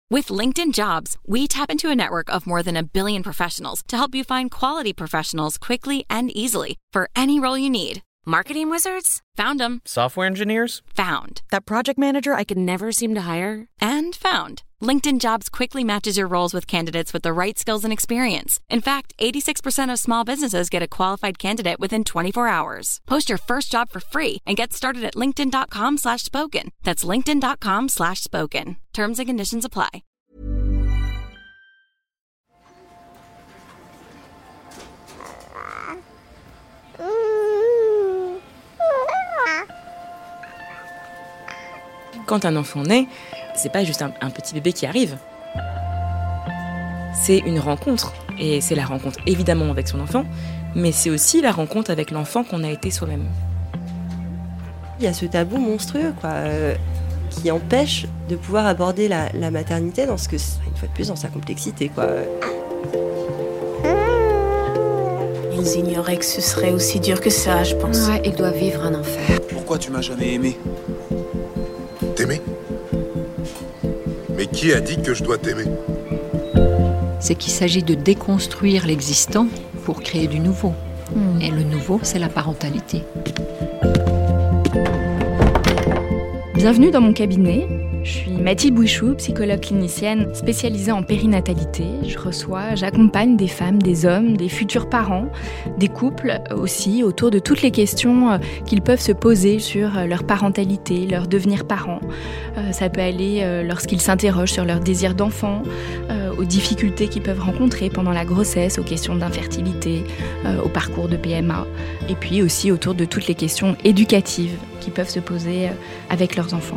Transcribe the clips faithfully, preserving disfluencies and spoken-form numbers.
With LinkedIn Jobs, we tap into a network of more than a billion professionals to help you find quality professionals quickly and easily for any role you need. Marketing wizards? Found them. Software engineers? Found. That project manager I could never seem to hire? And found. LinkedIn Jobs quickly matches your roles with candidates with the right skills and experience. In fact, eighty-six percent of small businesses get a qualified candidate within twenty-four hours. Post your first job for free and get started at linkedin.com slash spoken. That's linkedin.com slash spoken. Terms and conditions apply. Quand un enfant naît, c'est pas juste un, un petit bébé qui arrive. C'est une rencontre. Et c'est la rencontre évidemment avec son enfant, mais c'est aussi la rencontre avec l'enfant qu'on a été soi-même. Il y a ce tabou monstrueux, quoi, euh, qui empêche de pouvoir aborder la, la maternité dans ce que, une fois de plus, dans sa complexité, quoi. Ils ignoraient que ce serait aussi dur que ça, je pense. Ouais, ils doivent vivre un enfer. Pourquoi tu m'as jamais aimé ? T'aimer ? Mais qui a dit que je dois t'aimer ? C'est qu'il s'agit de déconstruire l'existant pour créer du nouveau. Mmh. Et le nouveau, c'est la parentalité. Bienvenue dans mon cabinet. Je suis Mathilde Bouichou, psychologue clinicienne spécialisée en périnatalité. Je reçois, j'accompagne des femmes, des hommes, des futurs parents, des couples aussi, autour de toutes les questions qu'ils peuvent se poser sur leur parentalité, leur devenir parent. Ça peut aller lorsqu'ils s'interrogent sur leur désir d'enfant, aux difficultés qu'ils peuvent rencontrer pendant la grossesse, aux questions d'infertilité, au parcours de P M A, et puis aussi autour de toutes les questions éducatives qu'ils peuvent se poser avec leurs enfants.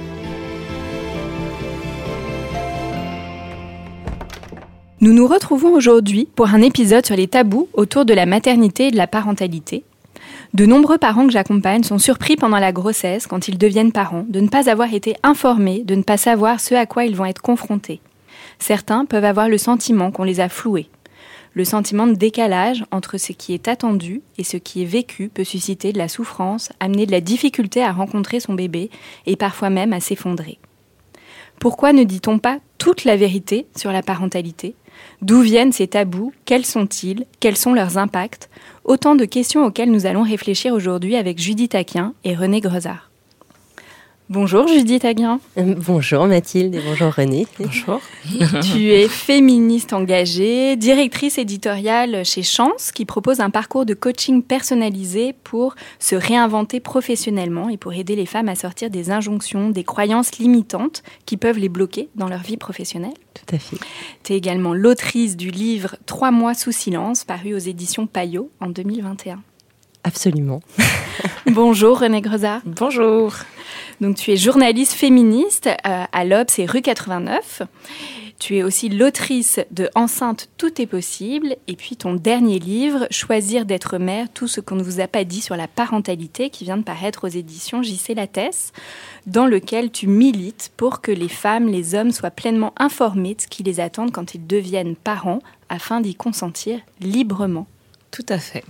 Nous nous retrouvons aujourd'hui pour un épisode sur les tabous autour de la maternité et de la parentalité. De nombreux parents que j'accompagne sont surpris pendant la grossesse, quand ils deviennent parents, de ne pas avoir été informés, de ne pas savoir ce à quoi ils vont être confrontés. Certains peuvent avoir le sentiment qu'on les a floués. Le sentiment de décalage entre ce qui est attendu et ce qui est vécu peut susciter de la souffrance, amener de la difficulté à rencontrer son bébé et parfois même à s'effondrer. Pourquoi ne dit-on pas toute la vérité sur la parentalité ? D'où viennent ces tabous ? Quels sont-ils ? Quels sont leurs impacts ? Autant de questions auxquelles nous allons réfléchir aujourd'hui avec Judith Aquin et René Grezard. Bonjour Judith Aquin. Euh, bonjour Mathilde et bonjour René. Bonjour. Tu es féministe engagée, directrice éditoriale chez Chance, qui propose un parcours de coaching personnalisé pour se réinventer professionnellement et pour aider les femmes à sortir des injonctions, des croyances limitantes qui peuvent les bloquer dans leur vie professionnelle. Tout à fait. Tu es également l'autrice du livre « Trois mois sous silence » paru aux éditions Payot en deux mille vingt et un. Absolument. Bonjour René Grezard. Bonjour. Donc tu es journaliste féministe euh, à l'Obs et rue quatre-vingt-neuf. Tu es aussi l'autrice de Enceinte, tout est possible. Et puis ton dernier livre, Choisir d'être mère, tout ce qu'on ne vous a pas dit sur la parentalité, qui vient de paraître aux éditions J C Lattès, dans lequel tu milites pour que les femmes, les hommes soient pleinement informés de ce qui les attend quand ils deviennent parents, afin d'y consentir librement. Tout à fait.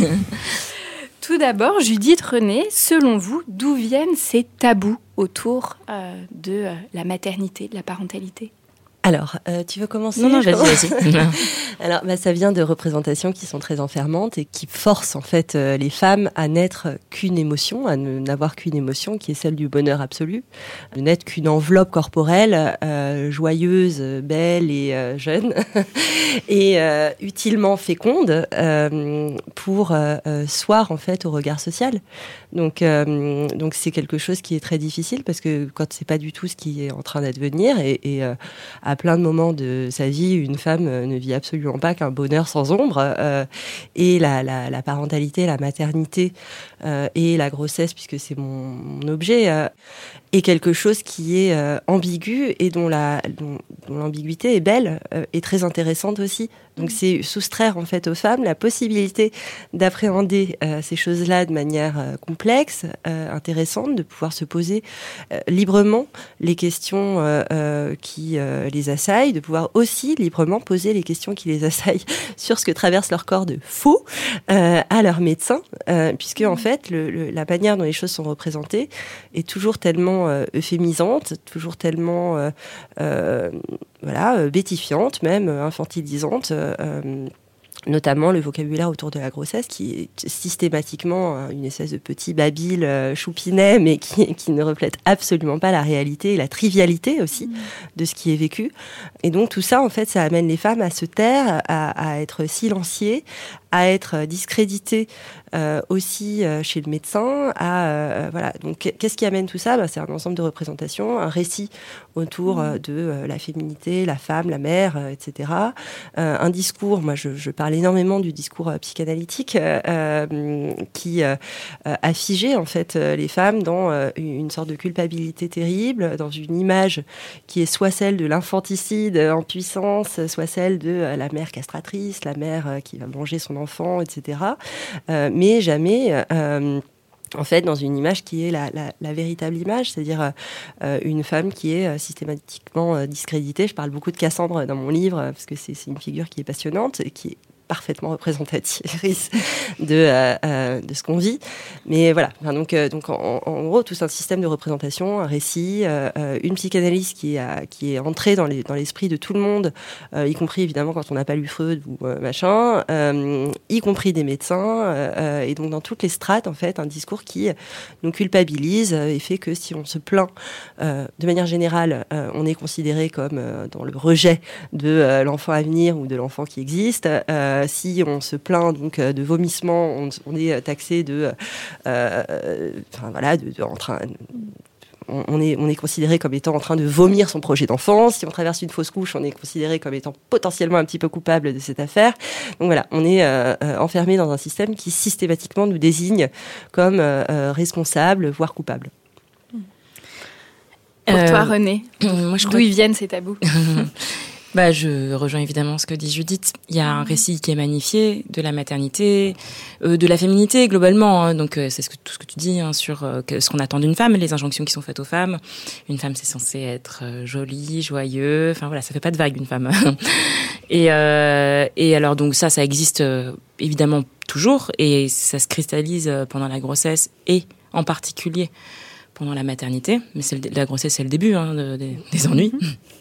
Tout d'abord, Judith, René, selon vous, d'où viennent ces tabous autour euh, de euh, la maternité, de la parentalité ? Alors, euh, tu veux commencer ? Non, non, vas-y, vas-y. Alors, bah, ça vient de représentations qui sont très enfermantes et qui forcent en fait euh, les femmes à n'être qu'une émotion, à ne, n'avoir qu'une émotion qui est celle du bonheur absolu, de n'être qu'une enveloppe corporelle euh, joyeuse, belle et euh, jeune et euh, utilement féconde euh, pour euh, soir en fait au regard social. Donc, euh, donc c'est quelque chose qui est très difficile parce que quand c'est pas du tout ce qui est en train d'advenir et, et euh, à plein de moments de sa vie, une femme ne vit absolument pas qu'un bonheur sans ombre. Euh, et la, la, la parentalité, la maternité euh, et la grossesse, puisque c'est mon, mon objet, euh, est quelque chose qui est euh, ambigu et dont la, dont, dont l'ambiguïté est belle euh, et très intéressante aussi. Donc c'est soustraire en fait aux femmes la possibilité d'appréhender euh, ces choses-là de manière euh, complexe, euh, intéressante, de pouvoir se poser euh, librement les questions euh, euh, qui euh, les assaillent, de pouvoir aussi librement poser les questions qui les assaillent sur ce que traverse leur corps de faux euh, à leur médecin, euh, puisque en fait le, le, la manière dont les choses sont représentées est toujours tellement euh, euphémisante, toujours tellement euh, euh, voilà, euh, bétifiante, même euh, infantilisante, euh, notamment le vocabulaire autour de la grossesse qui est systématiquement euh, une espèce de petit babil euh, choupinet, mais qui, qui ne reflète absolument pas la réalité et la trivialité aussi mmh. de ce qui est vécu. Et donc tout ça, en fait, ça amène les femmes à se taire, à, à être silenciées, à être discréditées euh, aussi euh, chez le médecin. À, euh, voilà. Donc qu'est-ce qui amène tout ça ? Ben, c'est un ensemble de représentations, un récit autour euh, de euh, la féminité, la femme, la mère, euh, et cetera. Euh, un discours, moi je, je parle énormément du discours euh, psychanalytique euh, qui euh, a figé en fait euh, les femmes dans euh, une sorte de culpabilité terrible, dans une image qui est soit celle de l'infanticide en puissance, soit celle de euh, la mère castratrice, la mère euh, qui va manger son enfant, et cetera. Euh, mais jamais... Euh, en fait, dans une image qui est la, la, la véritable image, c'est-à-dire euh, une femme qui est euh, systématiquement euh, discréditée. Je parle beaucoup de Cassandre dans mon livre, parce que c'est, c'est une figure qui est passionnante et qui est parfaitement représentatrice de, euh, euh, de ce qu'on vit. Mais voilà, enfin, donc, euh, donc en, en gros, tout un système de représentation, un récit, euh, une psychanalyse qui, a, qui est entrée dans, les, dans l'esprit de tout le monde, euh, y compris évidemment quand on n'a pas lu Freud ou euh, machin, euh, y compris des médecins, euh, et donc dans toutes les strates, en fait, un discours qui nous culpabilise et fait que si on se plaint, euh, de manière générale, euh, on est considéré comme euh, dans le rejet de euh, l'enfant à venir ou de l'enfant qui existe. Euh, Si on se plaint donc de vomissements, on, on est taxé de, euh, enfin voilà, de, de, en train, on, on est on est considéré comme étant en train de vomir son projet d'enfant. Si on traverse une fausse couche, on est considéré comme étant potentiellement un petit peu coupable de cette affaire. Donc voilà, on est euh, enfermé dans un système qui systématiquement nous désigne comme euh, responsable, voire coupable. Pour euh, toi, Renée, moi, je d'où crois... ils viennent ces tabous? Bah, je rejoins évidemment ce que dit Judith. Il y a un récit qui est magnifié de la maternité, euh, de la féminité globalement. Hein. Donc euh, c'est ce que, tout ce que tu dis hein, sur euh, ce qu'on attend d'une femme, les injonctions qui sont faites aux femmes. Une femme, c'est censé être euh, jolie, joyeuse. Enfin voilà, ça fait pas de vague une femme. et, euh, et alors donc ça, ça existe euh, évidemment toujours et ça se cristallise euh, pendant la grossesse et en particulier pendant la maternité. Mais c'est le, la grossesse, c'est le début hein, de, de, des ennuis.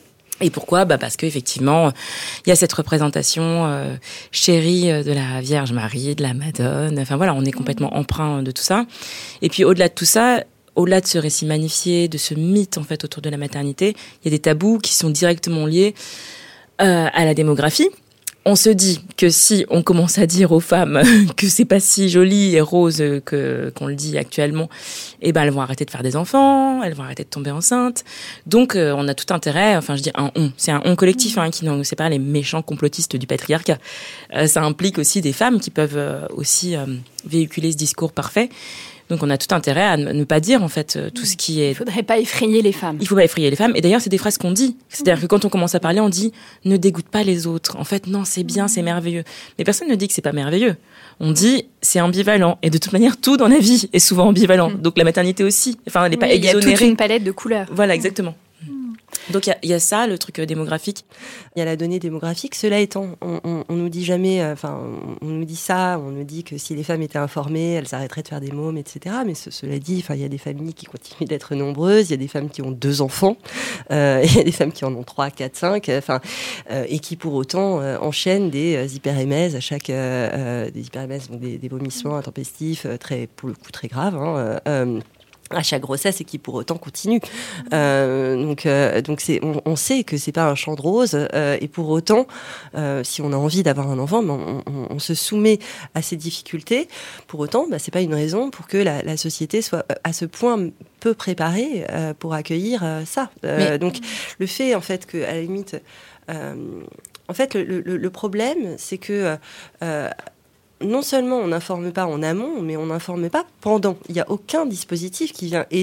Et pourquoi ? Bah parce qu'effectivement, il y a cette représentation euh, chérie de la Vierge Marie, de la Madone. Enfin voilà, on est complètement empreint de tout ça. Et puis au-delà de tout ça, au-delà de ce récit magnifié, de ce mythe en fait autour de la maternité, il y a des tabous qui sont directement liés euh, à la démographie. On se dit que si on commence à dire aux femmes que c'est pas si joli et rose que qu'on le dit actuellement, eh ben elles vont arrêter de faire des enfants, elles vont arrêter de tomber enceintes. Donc euh, on a tout intérêt, enfin je dis un on, c'est un on collectif hein, qui non c'est pas les méchants complotistes du patriarcat. Euh, ça implique aussi des femmes qui peuvent euh, aussi euh, véhiculer ce discours parfait. Donc on a tout intérêt à ne pas dire en fait tout ce qui est... Il faudrait pas effrayer les femmes. Il faut pas effrayer les femmes. Et d'ailleurs, c'est des phrases qu'on dit. C'est-à-dire que quand on commence à parler, on dit « ne dégoûte pas les autres ». En fait, non, c'est bien, c'est merveilleux. Mais personne ne dit que c'est pas merveilleux. On dit « c'est ambivalent ». Et de toute manière, tout dans la vie est souvent ambivalent. Donc la maternité aussi. Enfin, elle n'est pas exonérée. Il y a toute une palette de couleurs. Voilà, exactement. Donc il y, y a ça, le truc démographique. Il y a la donnée démographique. Cela étant, on, on, on nous dit jamais, enfin, on, on nous dit ça, on nous dit que si les femmes étaient informées, elles arrêteraient de faire des mômes, et cetera. Mais ce, cela dit, enfin, il y a des familles qui continuent d'être nombreuses. Il y a des femmes qui ont deux enfants. Euh, il y a des femmes qui en ont trois, quatre, cinq. Enfin, euh, et qui pour autant euh, enchaînent des euh, hyperémèses à chaque, euh, euh, des hyperémèses, donc des, des vomissements intempestifs, euh, très, pour le coup, très graves. Hein, euh, à chaque grossesse et qui pour autant continue. Euh, donc, euh, donc c'est, on, on sait que c'est pas un champ de roses euh, et pour autant, euh, si on a envie d'avoir un enfant, ben on, on, on se soumet à ces difficultés. Pour autant, ben, c'est pas une raison pour que la, la société soit à ce point peu préparée euh, pour accueillir euh, ça. Euh, Mais... Donc, le fait en fait que à la limite, euh, en fait, le, le, le problème, c'est que euh, non seulement on n'informe pas en amont, mais on n'informe pas pendant. Il n'y a aucun dispositif qui vient aider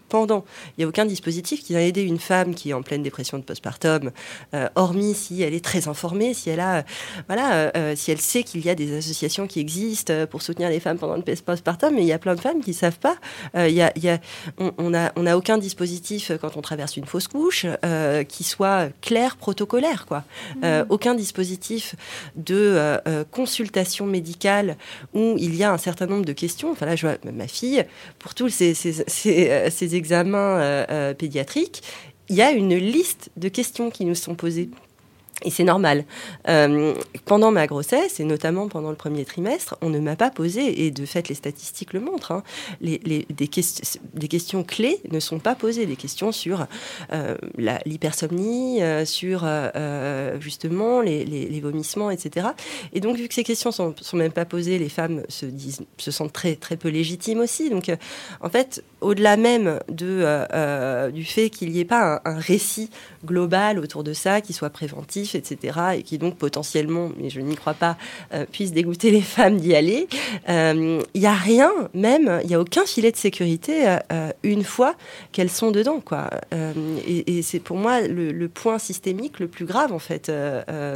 pendant. Il n'y a aucun dispositif qui va aider une femme qui est en pleine dépression de postpartum, euh, hormis si elle est très informée, si elle a, euh, voilà, euh, si elle sait qu'il y a des associations qui existent pour soutenir les femmes pendant le postpartum, mais il y a plein de femmes qui ne savent pas. Euh, il y a, il y a, on on n'a on a aucun dispositif quand on traverse une fausse couche euh, qui soit clair, protocolaire, quoi. Mmh. Euh, aucun dispositif de euh, euh, consultation médicale où il y a un certain nombre de questions. Enfin là, je vois ma fille, pour tous ces, ces, ces, ces examens euh, euh, pédiatriques, il y a une liste de questions qui nous sont posées. Et c'est normal. Euh, pendant ma grossesse, et notamment pendant le premier trimestre, on ne m'a pas posé, et de fait les statistiques le montrent, hein, les, les, des, quest- des questions clés ne sont pas posées, des questions sur euh, la, l'hypersomnie, euh, sur euh, justement les, les, les vomissements, et cetera. Et donc, vu que ces questions sont, sont même pas posées, les femmes se, disent, se sentent très, très peu légitimes aussi. Donc, euh, en fait, au-delà même de, euh, euh, du fait qu'il n'y ait pas un, un récit global autour de ça, qui soit préventif, et cetera, et qui donc potentiellement, mais je n'y crois pas, euh, puisse dégoûter les femmes d'y aller. Il euh, n'y a rien, même, il n'y a aucun filet de sécurité euh, une fois qu'elles sont dedans, quoi. Euh, et, et c'est pour moi le, le point systémique le plus grave, en fait. Euh, euh,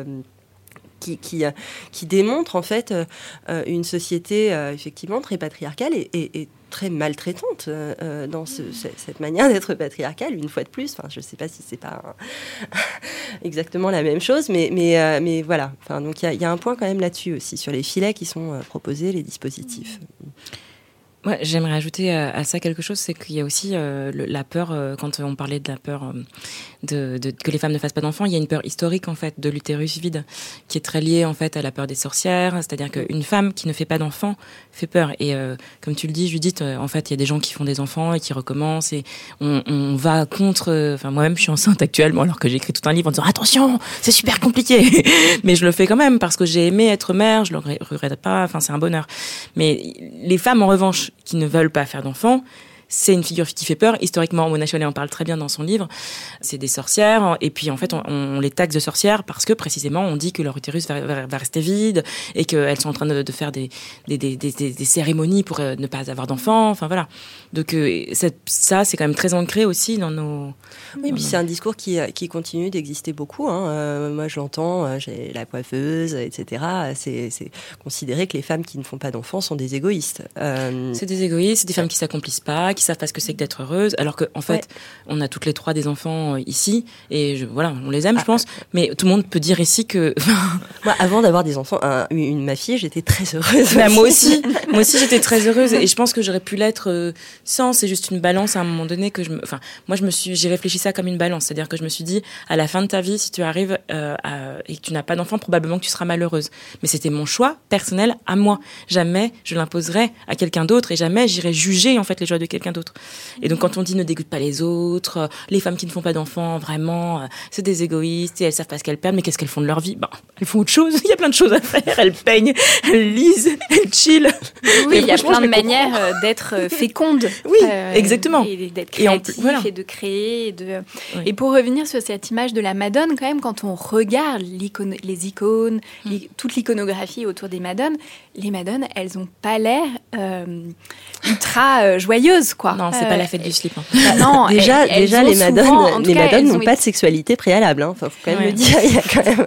Qui, qui, qui démontre en fait euh, une société euh, effectivement très patriarcale et, et, et très maltraitante euh, dans ce, cette manière d'être patriarcale, une fois de plus. Enfin, je ne sais pas si c'est pas un... exactement la même chose, mais, mais, euh, mais voilà. Enfin, donc il y, y a un point quand même là-dessus aussi, sur les filets qui sont euh, proposés, les dispositifs. Ouais, j'aimerais ajouter à, à ça quelque chose, c'est qu'il y a aussi euh, le, la peur, euh, quand on parlait de la peur euh, de, de, que les femmes ne fassent pas d'enfants, il y a une peur historique en fait de l'utérus vide, qui est très liée en fait à la peur des sorcières, c'est-à-dire qu'une femme qui ne fait pas d'enfants fait peur. Et euh, comme tu le dis, Judith, euh, en fait, il y a des gens qui font des enfants et qui recommencent, et on, on va contre... Enfin, euh, moi-même, je suis enceinte actuellement, alors que j'ai écrit tout un livre en disant « Attention, c'est super compliqué !» Mais je le fais quand même, parce que j'ai aimé être mère, je le regrette pas, enfin, c'est un bonheur. Mais les femmes, en revanche, qui ne veulent pas faire d'enfants, c'est une figure qui fait peur. Historiquement, Mona Chollet en parle très bien dans son livre. C'est des sorcières. Et puis, en fait, on, on les taxe de sorcières parce que, précisément, on dit que leur utérus va, va, va rester vide et qu'elles sont en train de, de faire des, des, des, des, des cérémonies pour euh, ne pas avoir d'enfants. Enfin, voilà. Donc, euh, cette, ça, c'est quand même très ancré aussi dans nos... Oui, puis c'est un discours qui, qui continue d'exister beaucoup. Hein. Euh, moi, je l'entends, euh, j'ai la coiffeuse, et cetera. C'est, c'est considéré que les femmes qui ne font pas d'enfants sont des égoïstes. Euh... C'est des égoïstes, c'est des femmes qui s'accomplissent pas, qui savent pas ce que c'est que d'être heureuse, alors qu'en fait, ouais. on a toutes les trois des enfants ici, et je, voilà, on les aime, ah, je pense, mais tout le monde peut dire ici que... Moi, avant d'avoir des enfants, un, une, ma fille, j'étais très heureuse. Bah, moi aussi, moi aussi, j'étais très heureuse, et je pense que j'aurais pu l'être euh, sans, c'est juste une balance à un moment donné que je me... Enfin, moi, je me suis, j'ai réfléchi ça comme une balance, c'est-à-dire que je me suis dit, à la fin de ta vie, si tu arrives euh, à, et que tu n'as pas d'enfant, probablement que tu seras malheureuse. Mais c'était mon choix personnel à moi. Jamais je l'imposerais à quelqu'un d'autre, et jamais j'irais juger, en fait, les joies de quelqu'un d'autre. Et donc, quand on dit ne dégoûte pas les autres, les femmes qui ne font pas d'enfants, vraiment, c'est des égoïstes et elles savent pas ce qu'elles perdent, mais qu'est-ce qu'elles font de leur vie ? Ben, elles font autre chose. Il y a plein de choses à faire. Elles peignent, elles lisent, elles chillent. Oui, il y a plein de manières euh, d'être féconde. Oui, euh, exactement. Et d'être créatif et, en, voilà. et de créer. Et, de... oui. et pour revenir sur cette image de la Madone, quand même, quand on regarde l'icône, les icônes, mm. les, toute l'iconographie autour des Madones, les Madones, elles ont pas l'air euh, ultra euh, joyeuses, quoi. Non, c'est euh, pas la fête du slip. Hein. Bah, non, déjà, elles, déjà elles les Madones, souvent, les cas, Madones n'ont pas été... de sexualité préalable. Hein. Enfin, faut quand même ouais. le dire. Il y a quand même.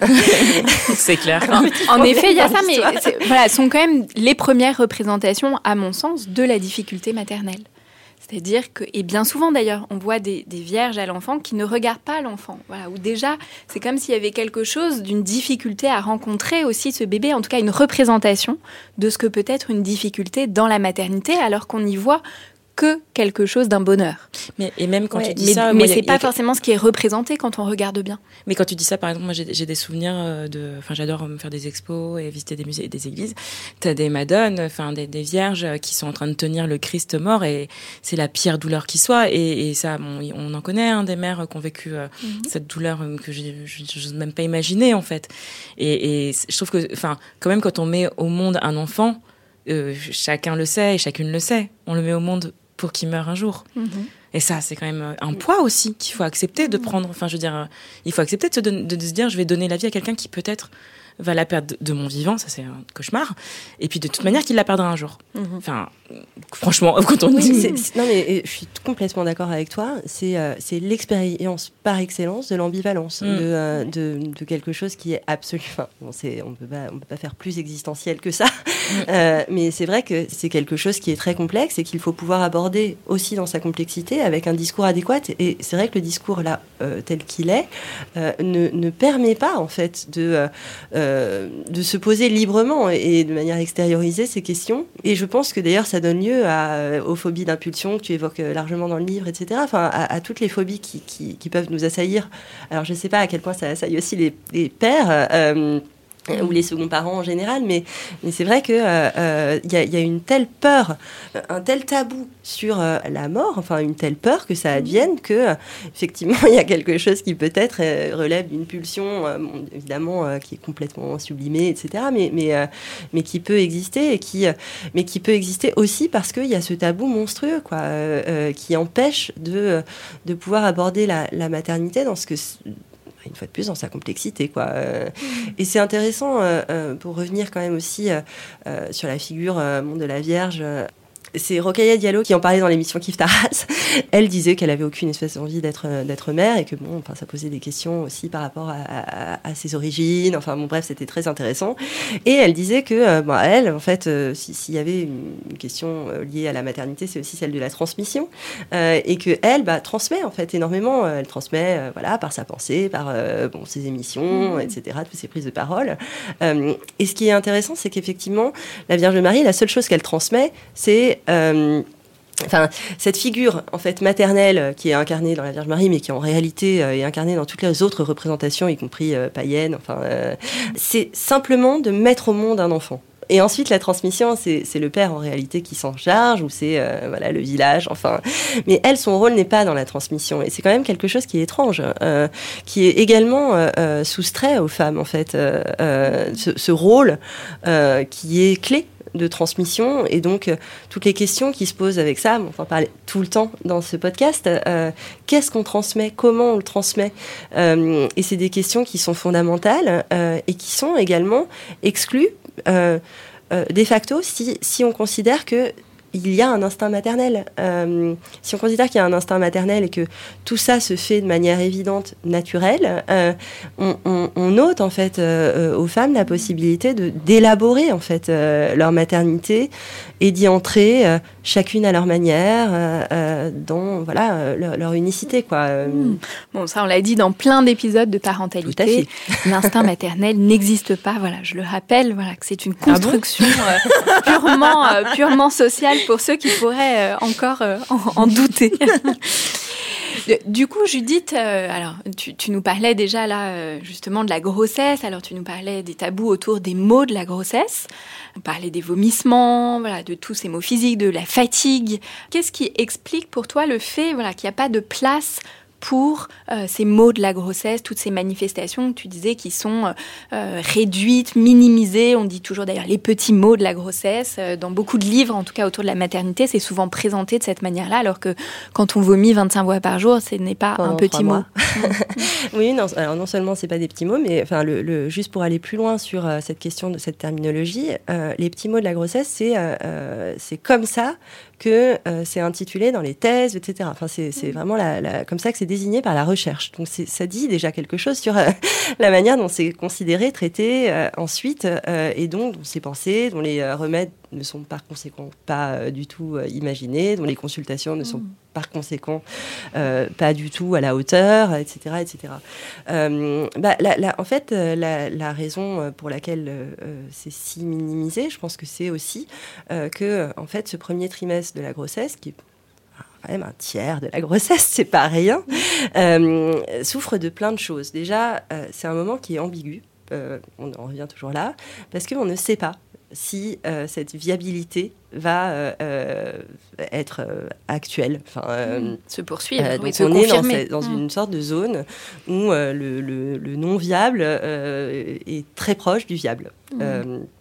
C'est clair. En, en effet, il y a ça, mais voilà, elles sont quand même les premières représentations, à mon sens, de la difficulté maternelle. C'est-à-dire que, et bien souvent d'ailleurs, on voit des, des vierges à l'enfant qui ne regardent pas l'enfant. Voilà, où déjà, c'est comme s'il y avait quelque chose d'une difficulté à rencontrer aussi ce bébé, en tout cas une représentation de ce que peut être une difficulté dans la maternité, alors qu'on y voit que quelque chose d'un bonheur. Mais, et même quand ouais, tu dis mais, ça... Mais moi, c'est y a, pas y a... forcément ce qui est représenté quand on regarde bien. Mais quand tu dis ça, par exemple, moi j'ai, j'ai des souvenirs de... Enfin, j'adore me faire des expos et visiter des musées et des églises. T'as des madones, enfin des, des vierges qui sont en train de tenir le Christ mort et c'est la pire douleur qui soit. Et, et ça, bon, on en connaît, hein, des mères qui ont vécu euh, mm-hmm. cette douleur que je n'ose même pas imaginer, en fait. Et, et je trouve que, enfin, quand même, quand on met au monde un enfant, euh, chacun le sait et chacune le sait. On le met au monde pour qu'il meure un jour. Mmh. Et ça, c'est quand même un poids aussi qu'il faut accepter de prendre. Enfin, je veux dire, il faut accepter de se, don- de, de se dire, je vais donner la vie à quelqu'un qui peut-être va la perdre de mon vivant, ça c'est un cauchemar. Et puis de toute manière, qu'il la perdra un jour. Mmh. Enfin, franchement, quand on dit... Oui, c'est, c'est, non mais je suis complètement d'accord avec toi. C'est, euh, c'est l'expérience par excellence de l'ambivalence, mmh. de, euh, de, de quelque chose qui est absolument... Enfin, bon, c'est, on peut pas, on peut pas faire plus existentiel que ça. Mmh. Euh, mais c'est vrai que c'est quelque chose qui est très complexe et qu'il faut pouvoir aborder aussi dans sa complexité avec un discours adéquat. Et c'est vrai que le discours là, euh, tel qu'il est, euh, ne, ne permet pas en fait de, euh, de se poser librement et de manière extériorisée ces questions. Et je pense que d'ailleurs ça donne lieu à, aux phobies d'impulsion que tu évoques largement dans le livre, et cetera. Enfin, à, à toutes les phobies qui, qui, qui peuvent nous assaillir. Alors je ne sais pas à quel point ça assaille aussi les, les pères. Euh, ou les seconds parents en général, mais, mais c'est vrai qu'il euh, euh, y, y a une telle peur, un tel tabou sur euh, la mort, enfin une telle peur que ça advienne que, euh, effectivement, il y a quelque chose qui peut-être euh, relève d'une pulsion, euh, bon, évidemment, euh, qui est complètement sublimée, et cetera, mais, mais, euh, mais qui peut exister, et qui, euh, mais qui peut exister aussi parce qu'il y a ce tabou monstrueux, quoi, euh, euh, qui empêche de, de pouvoir aborder la, la maternité dans ce que... une fois de plus dans sa complexité, quoi. Euh, et c'est intéressant euh, euh, pour revenir quand même aussi euh, euh, sur la figure euh, de la Vierge. Euh, c'est Rokhaya Diallo qui en parlait dans l'émission Kif Taras. Elle disait qu'elle avait aucune espèce d'envie d'être d'être mère et que bon, enfin, ça posait des questions aussi par rapport à, à, à ses origines. Enfin bon, bref, c'était très intéressant. Et elle disait que, euh, bon, elle, en fait, euh, si, s'il y avait une, une question euh, liée à la maternité, c'est aussi celle de la transmission, euh, et que elle, bah, transmet en fait énormément. Elle transmet, euh, voilà, par sa pensée, par euh, bon, ses émissions, mmh. et cetera, toutes ses prises de parole. Euh, et ce qui est intéressant, c'est qu'effectivement, la Vierge Marie, la seule chose qu'elle transmet, c'est Euh, Enfin, cette figure en fait maternelle qui est incarnée dans la Vierge Marie, mais qui en réalité euh, est incarnée dans toutes les autres représentations, y compris euh, païennes. Enfin, euh, c'est simplement de mettre au monde un enfant. Et ensuite, la transmission, c'est, c'est le père en réalité qui s'en charge, ou c'est euh, voilà le village. Enfin, mais elle, son rôle n'est pas dans la transmission, et c'est quand même quelque chose qui est étrange, euh, qui est également euh, soustrait aux femmes en fait. Euh, euh, ce, ce rôle euh, qui est clé de transmission, et donc euh, toutes les questions qui se posent avec ça, on en parle tout le temps dans ce podcast, euh, qu'est-ce qu'on transmet, comment on le transmet, euh, et c'est des questions qui sont fondamentales euh, et qui sont également exclues euh, euh, de facto si, si on considère que il y a un instinct maternel. Euh, si on considère qu'il y a un instinct maternel et que tout ça se fait de manière évidente, naturelle, euh, on, on, on ôte en fait euh, aux femmes la possibilité de d'élaborer en fait euh, leur maternité et d'y entrer euh, chacune à leur manière, euh, euh, dans voilà euh, leur, leur unicité, quoi. Mmh. Bon, ça on l'a dit dans plein d'épisodes de parentalité. L'instinct maternel n'existe pas. Voilà, je le rappelle. Voilà que c'est une construction ah bon euh, purement euh, purement sociale. Pour ceux qui pourraient euh, encore euh, en, en douter. Du coup, Judith, euh, alors tu, tu nous parlais déjà là euh, justement de la grossesse. Alors tu nous parlais des tabous autour des maux de la grossesse. On parlait des vomissements, voilà, de tous ces maux physiques, de la fatigue. Qu'est-ce qui explique pour toi le fait, voilà, qu'il n'y a pas de place pour euh, ces maux de la grossesse, toutes ces manifestations que tu disais qui sont euh, réduites, minimisées. On dit toujours d'ailleurs les petits maux de la grossesse. Euh, dans beaucoup de livres, en tout cas autour de la maternité, c'est souvent présenté de cette manière-là, alors que quand on vomit vingt-cinq fois par jour, ce n'est pas Pendant un petit mot. Oui, non, alors non seulement c'est pas des petits mots, mais enfin, le, le, juste pour aller plus loin sur euh, cette question de cette terminologie, euh, les petits mots de la grossesse, c'est, euh, c'est comme ça que euh, c'est intitulé dans les thèses, et cetera. Enfin, c'est, c'est vraiment la, la, comme ça que c'est désigné par la recherche. Donc, c'est, ça dit déjà quelque chose sur euh, la manière dont c'est considéré, traité euh, ensuite, euh, et donc dont c'est pensé, dont les euh, remèdes ne sont par conséquent pas euh, du tout euh, imaginés, dont les consultations ne sont mmh. par conséquent euh, pas du tout à la hauteur, et cetera, et cetera. Euh, bah, la, la, en fait, la, la raison pour laquelle euh, c'est si minimisé, je pense que c'est aussi euh, que, en fait, ce premier trimestre de la grossesse, qui est quand même un tiers de la grossesse, c'est pas rien, euh, souffre de plein de choses. Déjà, euh, c'est un moment qui est ambigu. Euh, on en revient toujours là, parce qu'on ne sait pas si euh, cette viabilité va euh, euh, être euh, actuelle. Enfin, euh, mmh. Se poursuivre, euh, oui, donc se on confirmer. est dans, ce, dans mmh. une sorte de zone où euh, le, le, le non viable euh, est très proche du viable. Mmh. Euh,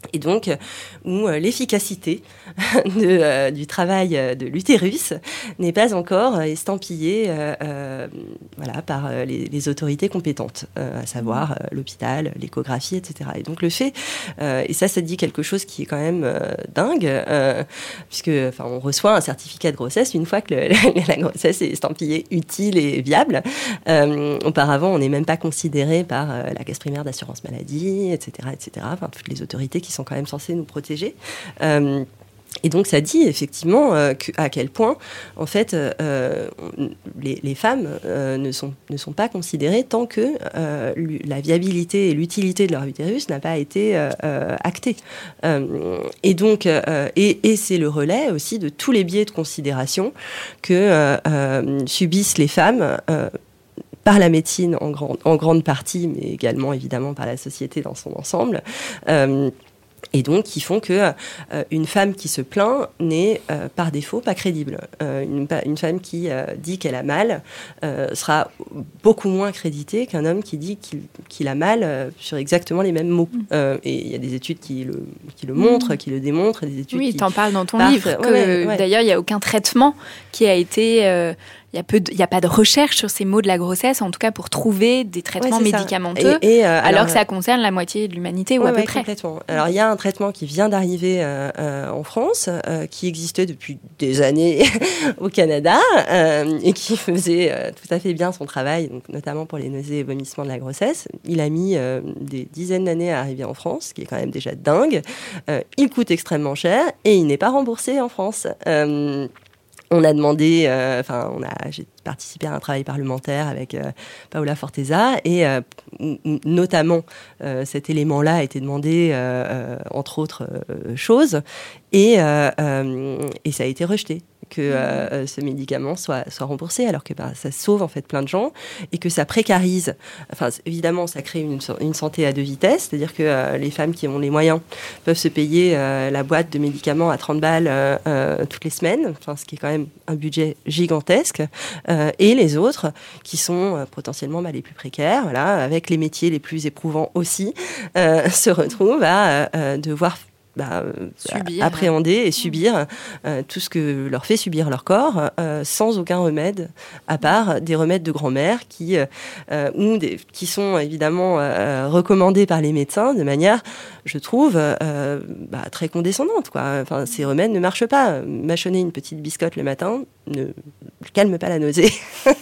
Et donc, où l'efficacité de, euh, du travail de l'utérus n'est pas encore estampillée euh, euh, voilà, par les, les autorités compétentes, euh, à savoir euh, l'hôpital, l'échographie, et cetera. Et donc le fait, euh, et ça, ça dit quelque chose qui est quand même euh, dingue, euh, puisque enfin, on reçoit un certificat de grossesse une fois que le, la grossesse est estampillée utile et viable. Euh, auparavant, on n'est même pas considéré par euh, la caisse primaire d'assurance maladie, et cetera, et cetera. Enfin, toutes les autorités qui sont quand même censées nous protéger. Euh, Et donc, ça dit effectivement euh, que, à quel point, en fait, euh, les, les femmes euh, ne, sont, ne sont pas considérées tant que euh, la viabilité et l'utilité de leur utérus n'a pas été euh, euh, actée. Euh, et donc, euh, et, et c'est le relais aussi de tous les biais de considération que euh, euh, subissent les femmes. Euh, par la médecine en, grand, en grande partie, mais également évidemment par la société dans son ensemble. Euh, Et donc, qui font que euh, une femme qui se plaint n'est euh, par défaut pas crédible. Euh, une, une femme qui euh, dit qu'elle a mal euh, sera beaucoup moins créditée qu'un homme qui dit qu'il, qu'il a mal euh, sur exactement les mêmes mots. Mmh. Euh, et il y a des études qui le, qui le montrent, mmh. qui le démontrent, des études oui, qui... t'en parles dans ton partent, livre. Que, ouais, ouais. D'ailleurs, il n'y a aucun traitement qui a été... Euh, Il n'y a, peu de, y a pas de recherche sur ces maux de la grossesse, en tout cas pour trouver des traitements ouais, médicamenteux, et, et, euh, alors, alors que ça concerne la moitié de l'humanité ou ouais, à peu ouais, près. Complètement. Alors il y a un traitement qui vient d'arriver euh, euh, en France, euh, qui existait depuis des années au Canada, euh, et qui faisait euh, tout à fait bien son travail, donc, notamment pour les nausées et vomissements de la grossesse. Il a mis euh, des dizaines d'années à arriver en France, ce qui est quand même déjà dingue. Euh, il coûte extrêmement cher et il n'est pas remboursé en France. Euh, On a demandé, enfin, euh, on a, j'ai participé à un travail parlementaire avec euh, Paola Forteza et euh, notamment euh, cet élément-là a été demandé, euh, euh, entre autres euh, choses, et, euh, euh, et ça a été rejeté. Que euh, ce médicament soit, soit remboursé, alors que bah, ça sauve en fait plein de gens et que ça précarise. Enfin, évidemment, ça crée une, une santé à deux vitesses, c'est-à-dire que euh, les femmes qui ont les moyens peuvent se payer euh, la boîte de médicaments à trente balles euh, euh, toutes les semaines, enfin, ce qui est quand même un budget gigantesque, euh, et les autres qui sont euh, potentiellement bah, les plus précaires, voilà, avec les métiers les plus éprouvants aussi, euh, se retrouvent à euh, devoir Bah, subir, appréhender et subir euh, tout ce que leur fait subir leur corps euh, sans aucun remède, à part des remèdes de grand-mère qui, euh, ou des, qui sont évidemment euh, recommandés par les médecins de manière, je trouve, euh, bah, très condescendante, quoi. Enfin, ces remèdes ne marchent pas. Mâchonner une petite biscotte le matin ne calme pas la nausée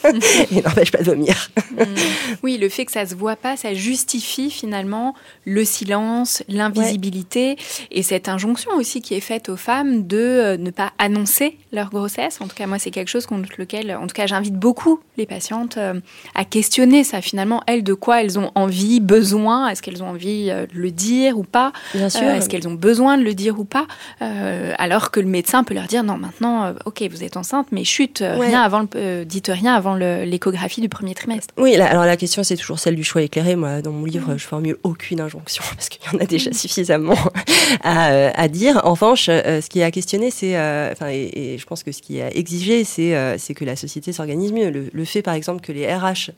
et n'empêche pas de vomir. Mmh. Oui, le fait que ça se voit pas, ça justifie finalement le silence, l'invisibilité, ouais. Et cette injonction aussi qui est faite aux femmes de euh, ne pas annoncer leur grossesse. En tout cas, moi, c'est quelque chose contre lequel, en tout cas, j'invite beaucoup les patientes euh, à questionner ça. Finalement, elles, de quoi elles ont envie, besoin. Est-ce qu'elles ont envie euh, de le dire ou pas ? Bien sûr. Euh, est-ce qu'elles ont besoin de le dire ou pas ? euh, Alors que le médecin peut leur dire non, maintenant, euh, ok, vous êtes enceinte, mais chut, euh, ouais. rien avant le, euh, dites rien avant le, l'échographie du premier trimestre. Oui, là, alors la question, c'est toujours celle du choix éclairé. Moi, dans mon livre, mmh. je formule aucune injonction parce qu'il y en a déjà mmh. suffisamment à, euh, à dire. En revanche, euh, ce qui est à questionner, c'est, euh, enfin, et, et je pense que ce qui est à exiger, c'est, euh, c'est que la société s'organise mieux. Le, le fait, par exemple, que les R H,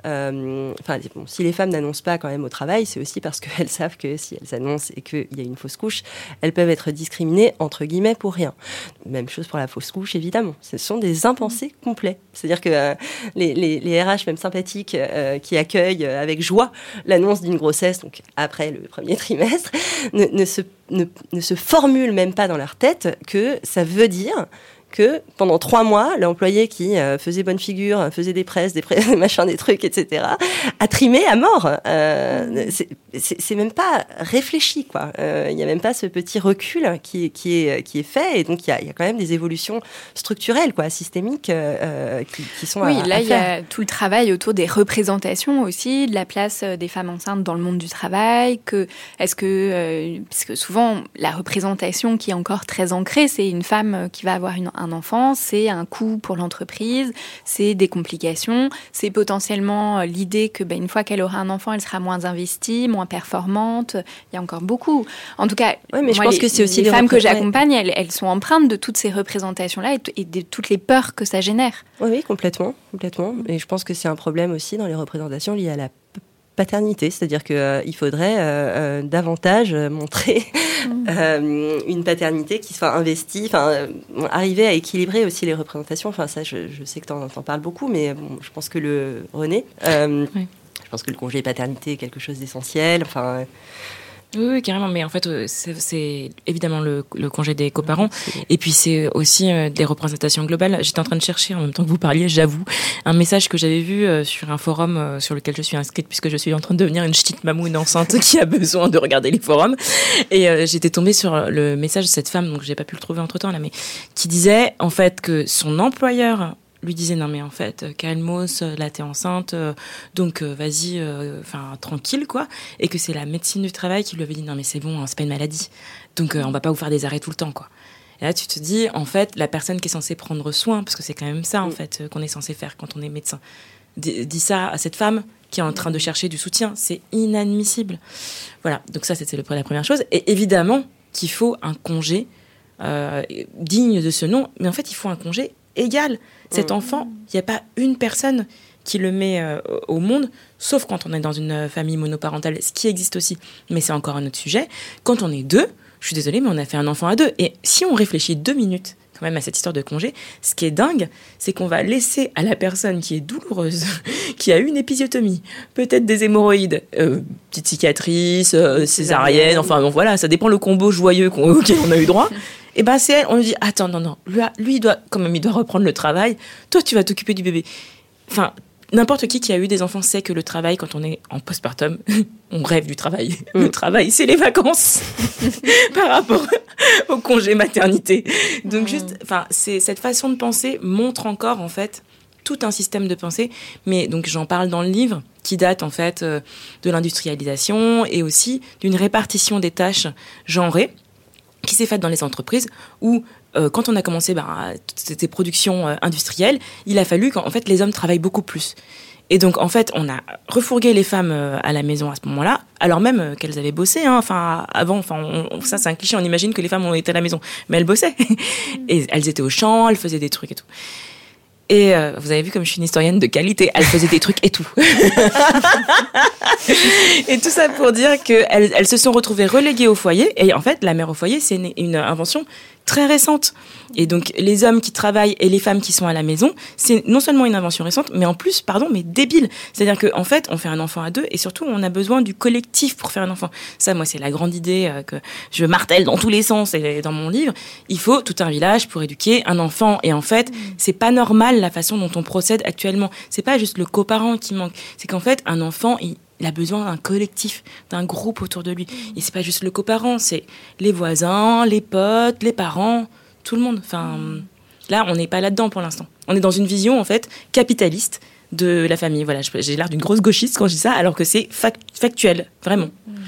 euh, enfin, bon, si les femmes n'annoncent pas quand même au travail, c'est aussi parce qu'elles savent que si elles annoncent et qu'il y a une fausse couche, elles peuvent être discriminées entre guillemets pour rien. Même chose pour la fausse couche, évidemment. Ce sont des impensés complets. C'est-à-dire que euh, les, les, les R H, même sympathiques, euh, qui accueillent avec joie l'annonce d'une grossesse, donc après le premier trimestre, ne, ne, se, ne, ne se formulent même pas dans leur tête que ça veut dire que pendant trois mois, l'employé qui euh, faisait bonne figure, faisait des presses, des, presses, des machins, des trucs, et cetera, a trimé à mort. Euh, c'est, c'est, c'est même pas réfléchi, quoi. Il euh, y a même pas ce petit recul qui, qui, est, qui est fait. Et donc, il y a, y a quand même des évolutions structurelles, quoi, systémiques, euh, qui, qui sont oui, à, là, à il y a tout le travail autour des représentations aussi, de la place des femmes enceintes dans le monde du travail. Que, est-ce que, euh, parce que souvent, la représentation qui est encore très ancrée, c'est une femme qui va avoir une un enfant, c'est un coût pour l'entreprise, c'est des complications, c'est potentiellement l'idée que ben, une fois qu'elle aura un enfant, elle sera moins investie, moins performante. Il y a encore beaucoup. En tout cas, ouais, mais moi, je pense les, que c'est aussi les, les femmes repré- que j'accompagne, elles, elles sont empreintes de toutes ces représentations-là et, t- et de toutes les peurs que ça génère. Oui, oui, complètement, complètement. Et je pense que c'est un problème aussi dans les représentations liées à la paternité, c'est-à-dire qu'il euh, faudrait euh, euh, davantage montrer euh, une paternité qui soit investie, enfin, euh, arriver à équilibrer aussi les représentations. Enfin, ça, je, je sais que t'en, t'en parles beaucoup, mais bon, je pense que le René, euh, oui. je pense que le congé paternité est quelque chose d'essentiel. Enfin. Euh, Oui, oui, carrément. Mais en fait, c'est, c'est évidemment le, le congé des coparents. Et puis, c'est aussi euh, des représentations globales. J'étais en train de chercher, en même temps que vous parliez, j'avoue, un message que j'avais vu euh, sur un forum euh, sur lequel je suis inscrite, puisque je suis en train de devenir une ch'tite mamoune enceinte qui a besoin de regarder les forums. Et euh, j'étais tombée sur le message de cette femme, donc j'ai pas pu le trouver entre-temps, là, mais qui disait, en fait, que son employeur lui disait non mais en fait calmos, là t'es enceinte, euh, donc euh, vas-y, enfin euh, tranquille quoi, et que c'est la médecine du travail qui lui avait dit non mais c'est bon, hein, c'est pas une maladie, donc euh, on va pas vous faire des arrêts tout le temps quoi. Et là tu te dis en fait la personne qui est censée prendre soin, parce que c'est quand même ça en fait qu'on est censé faire quand on est médecin, D- dit ça à cette femme qui est en train de chercher du soutien, c'est inadmissible. Voilà, donc ça c'était la première chose, et évidemment qu'il faut un congé euh, digne de ce nom, mais en fait il faut un congé égal. Cet enfant, il n'y a pas une personne qui le met euh, au monde, sauf quand on est dans une famille monoparentale, ce qui existe aussi, mais c'est encore un autre sujet. Quand on est deux, je suis désolée, mais on a fait un enfant à deux. Et si on réfléchit deux minutes quand même à cette histoire de congé, ce qui est dingue, c'est qu'on va laisser à la personne qui est douloureuse, qui a eu une épisiotomie, peut-être des hémorroïdes, euh, petite cicatrice, euh, césarienne, enfin bon voilà, ça dépend le combo joyeux qu'on, auquel on a eu droit. Et ben c'est elle, on lui dit attends non non, lui, lui il doit quand même il doit reprendre le travail. Toi tu vas t'occuper du bébé. Enfin n'importe qui qui a eu des enfants sait que le travail quand on est en postpartum, on rêve du travail. Mm. Le travail c'est les vacances par rapport au congé maternité. Donc mm. juste enfin c'est cette façon de penser montre encore en fait tout un système de pensée, mais donc j'en parle dans le livre qui date en fait euh, de l'industrialisation et aussi d'une répartition des tâches genrées qui s'est faite dans les entreprises où, euh, quand on a commencé bah, toutes ces productions euh, industrielles, il a fallu qu'en fait, les hommes travaillent beaucoup plus. Et donc, en fait, on a refourgué les femmes euh, à la maison à ce moment-là, alors même euh, qu'elles avaient bossé. Hein, enfin, avant, enfin, on, on, ça, c'est un cliché, on imagine que les femmes ont été à la maison. Mais elles bossaient. Et elles étaient au champ, elles faisaient des trucs et tout. Et euh, vous avez vu comme je suis une historienne de qualité, elle faisait des trucs et tout. Et tout ça pour dire qu'elles elles se sont retrouvées reléguées au foyer. Et en fait, la mère au foyer, c'est une, une invention très récente. Et donc, les hommes qui travaillent et les femmes qui sont à la maison, c'est non seulement une invention récente, mais en plus, pardon, mais débile. C'est-à-dire qu'en fait, on fait un enfant à deux et surtout, on a besoin du collectif pour faire un enfant. Ça, moi, c'est la grande idée euh, que je martèle dans tous les sens et dans mon livre. Il faut tout un village pour éduquer un enfant. Et en fait, c'est pas normal la façon dont on procède actuellement. C'est pas juste le coparent qui manque. C'est qu'en fait, un enfant, il Il a besoin d'un collectif, d'un groupe autour de lui. Et c'est pas juste le coparent, c'est les voisins, les potes, les parents, tout le monde. Enfin, là, on n'est pas là-dedans pour l'instant. On est dans une vision, en fait, capitaliste de la famille. Voilà, j'ai l'air d'une grosse gauchiste quand je dis ça, alors que c'est fact- factuel, vraiment.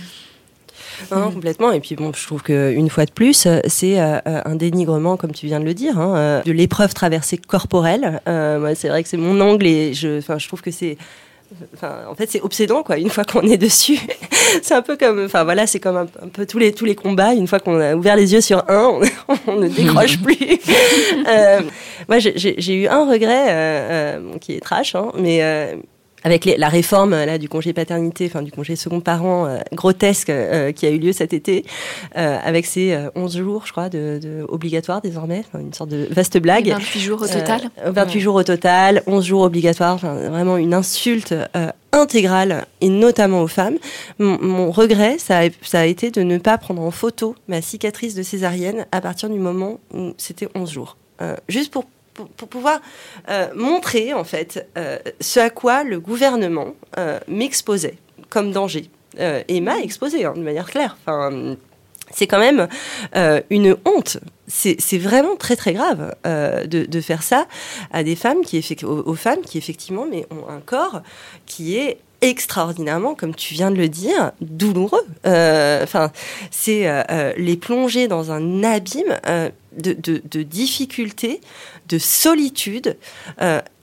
Non, complètement. Et puis bon, je trouve qu'une fois de plus, c'est euh, un dénigrement, comme tu viens de le dire, hein, euh, de l'épreuve traversée corporelle. Euh, moi, c'est vrai que c'est mon angle et je, enfin, je trouve que c'est... Enfin, en fait, c'est obsédant, quoi. Une fois qu'on est dessus, c'est un peu comme, enfin voilà, c'est comme un, un peu tous les tous les combats. Une fois qu'on a ouvert les yeux sur un, on, on ne décroche plus. euh, moi, j'ai, j'ai eu un regret euh, euh, qui est trash, hein, mais euh, avec les, la réforme là du congé paternité, enfin du congé second parent euh, grotesque euh, qui a eu lieu cet été, euh, avec ces euh, onze jours, je crois, de, de obligatoires désormais, enfin, une sorte de vaste blague. vingt-huit jours au total. Euh, vingt-huit ouais. jours au total, onze jours obligatoires, enfin, vraiment une insulte euh, intégrale et notamment aux femmes. Mon, mon regret, ça a, ça a été de ne pas prendre en photo ma cicatrice de césarienne à partir du moment où c'était onze jours, euh, juste pour Pour, pour pouvoir euh, montrer en fait euh, ce à quoi le gouvernement euh, m'exposait comme danger euh, et m'a exposé hein, de manière claire. Enfin, c'est quand même euh, une honte. C'est, c'est vraiment très très grave euh, de, de faire ça à des femmes qui effect- aux, aux femmes qui effectivement mais ont un corps qui est extraordinairement, comme tu viens de le dire, douloureux. Enfin, euh, c'est euh, les plonger dans un abîme euh, de, de, de difficultés, de solitude, euh,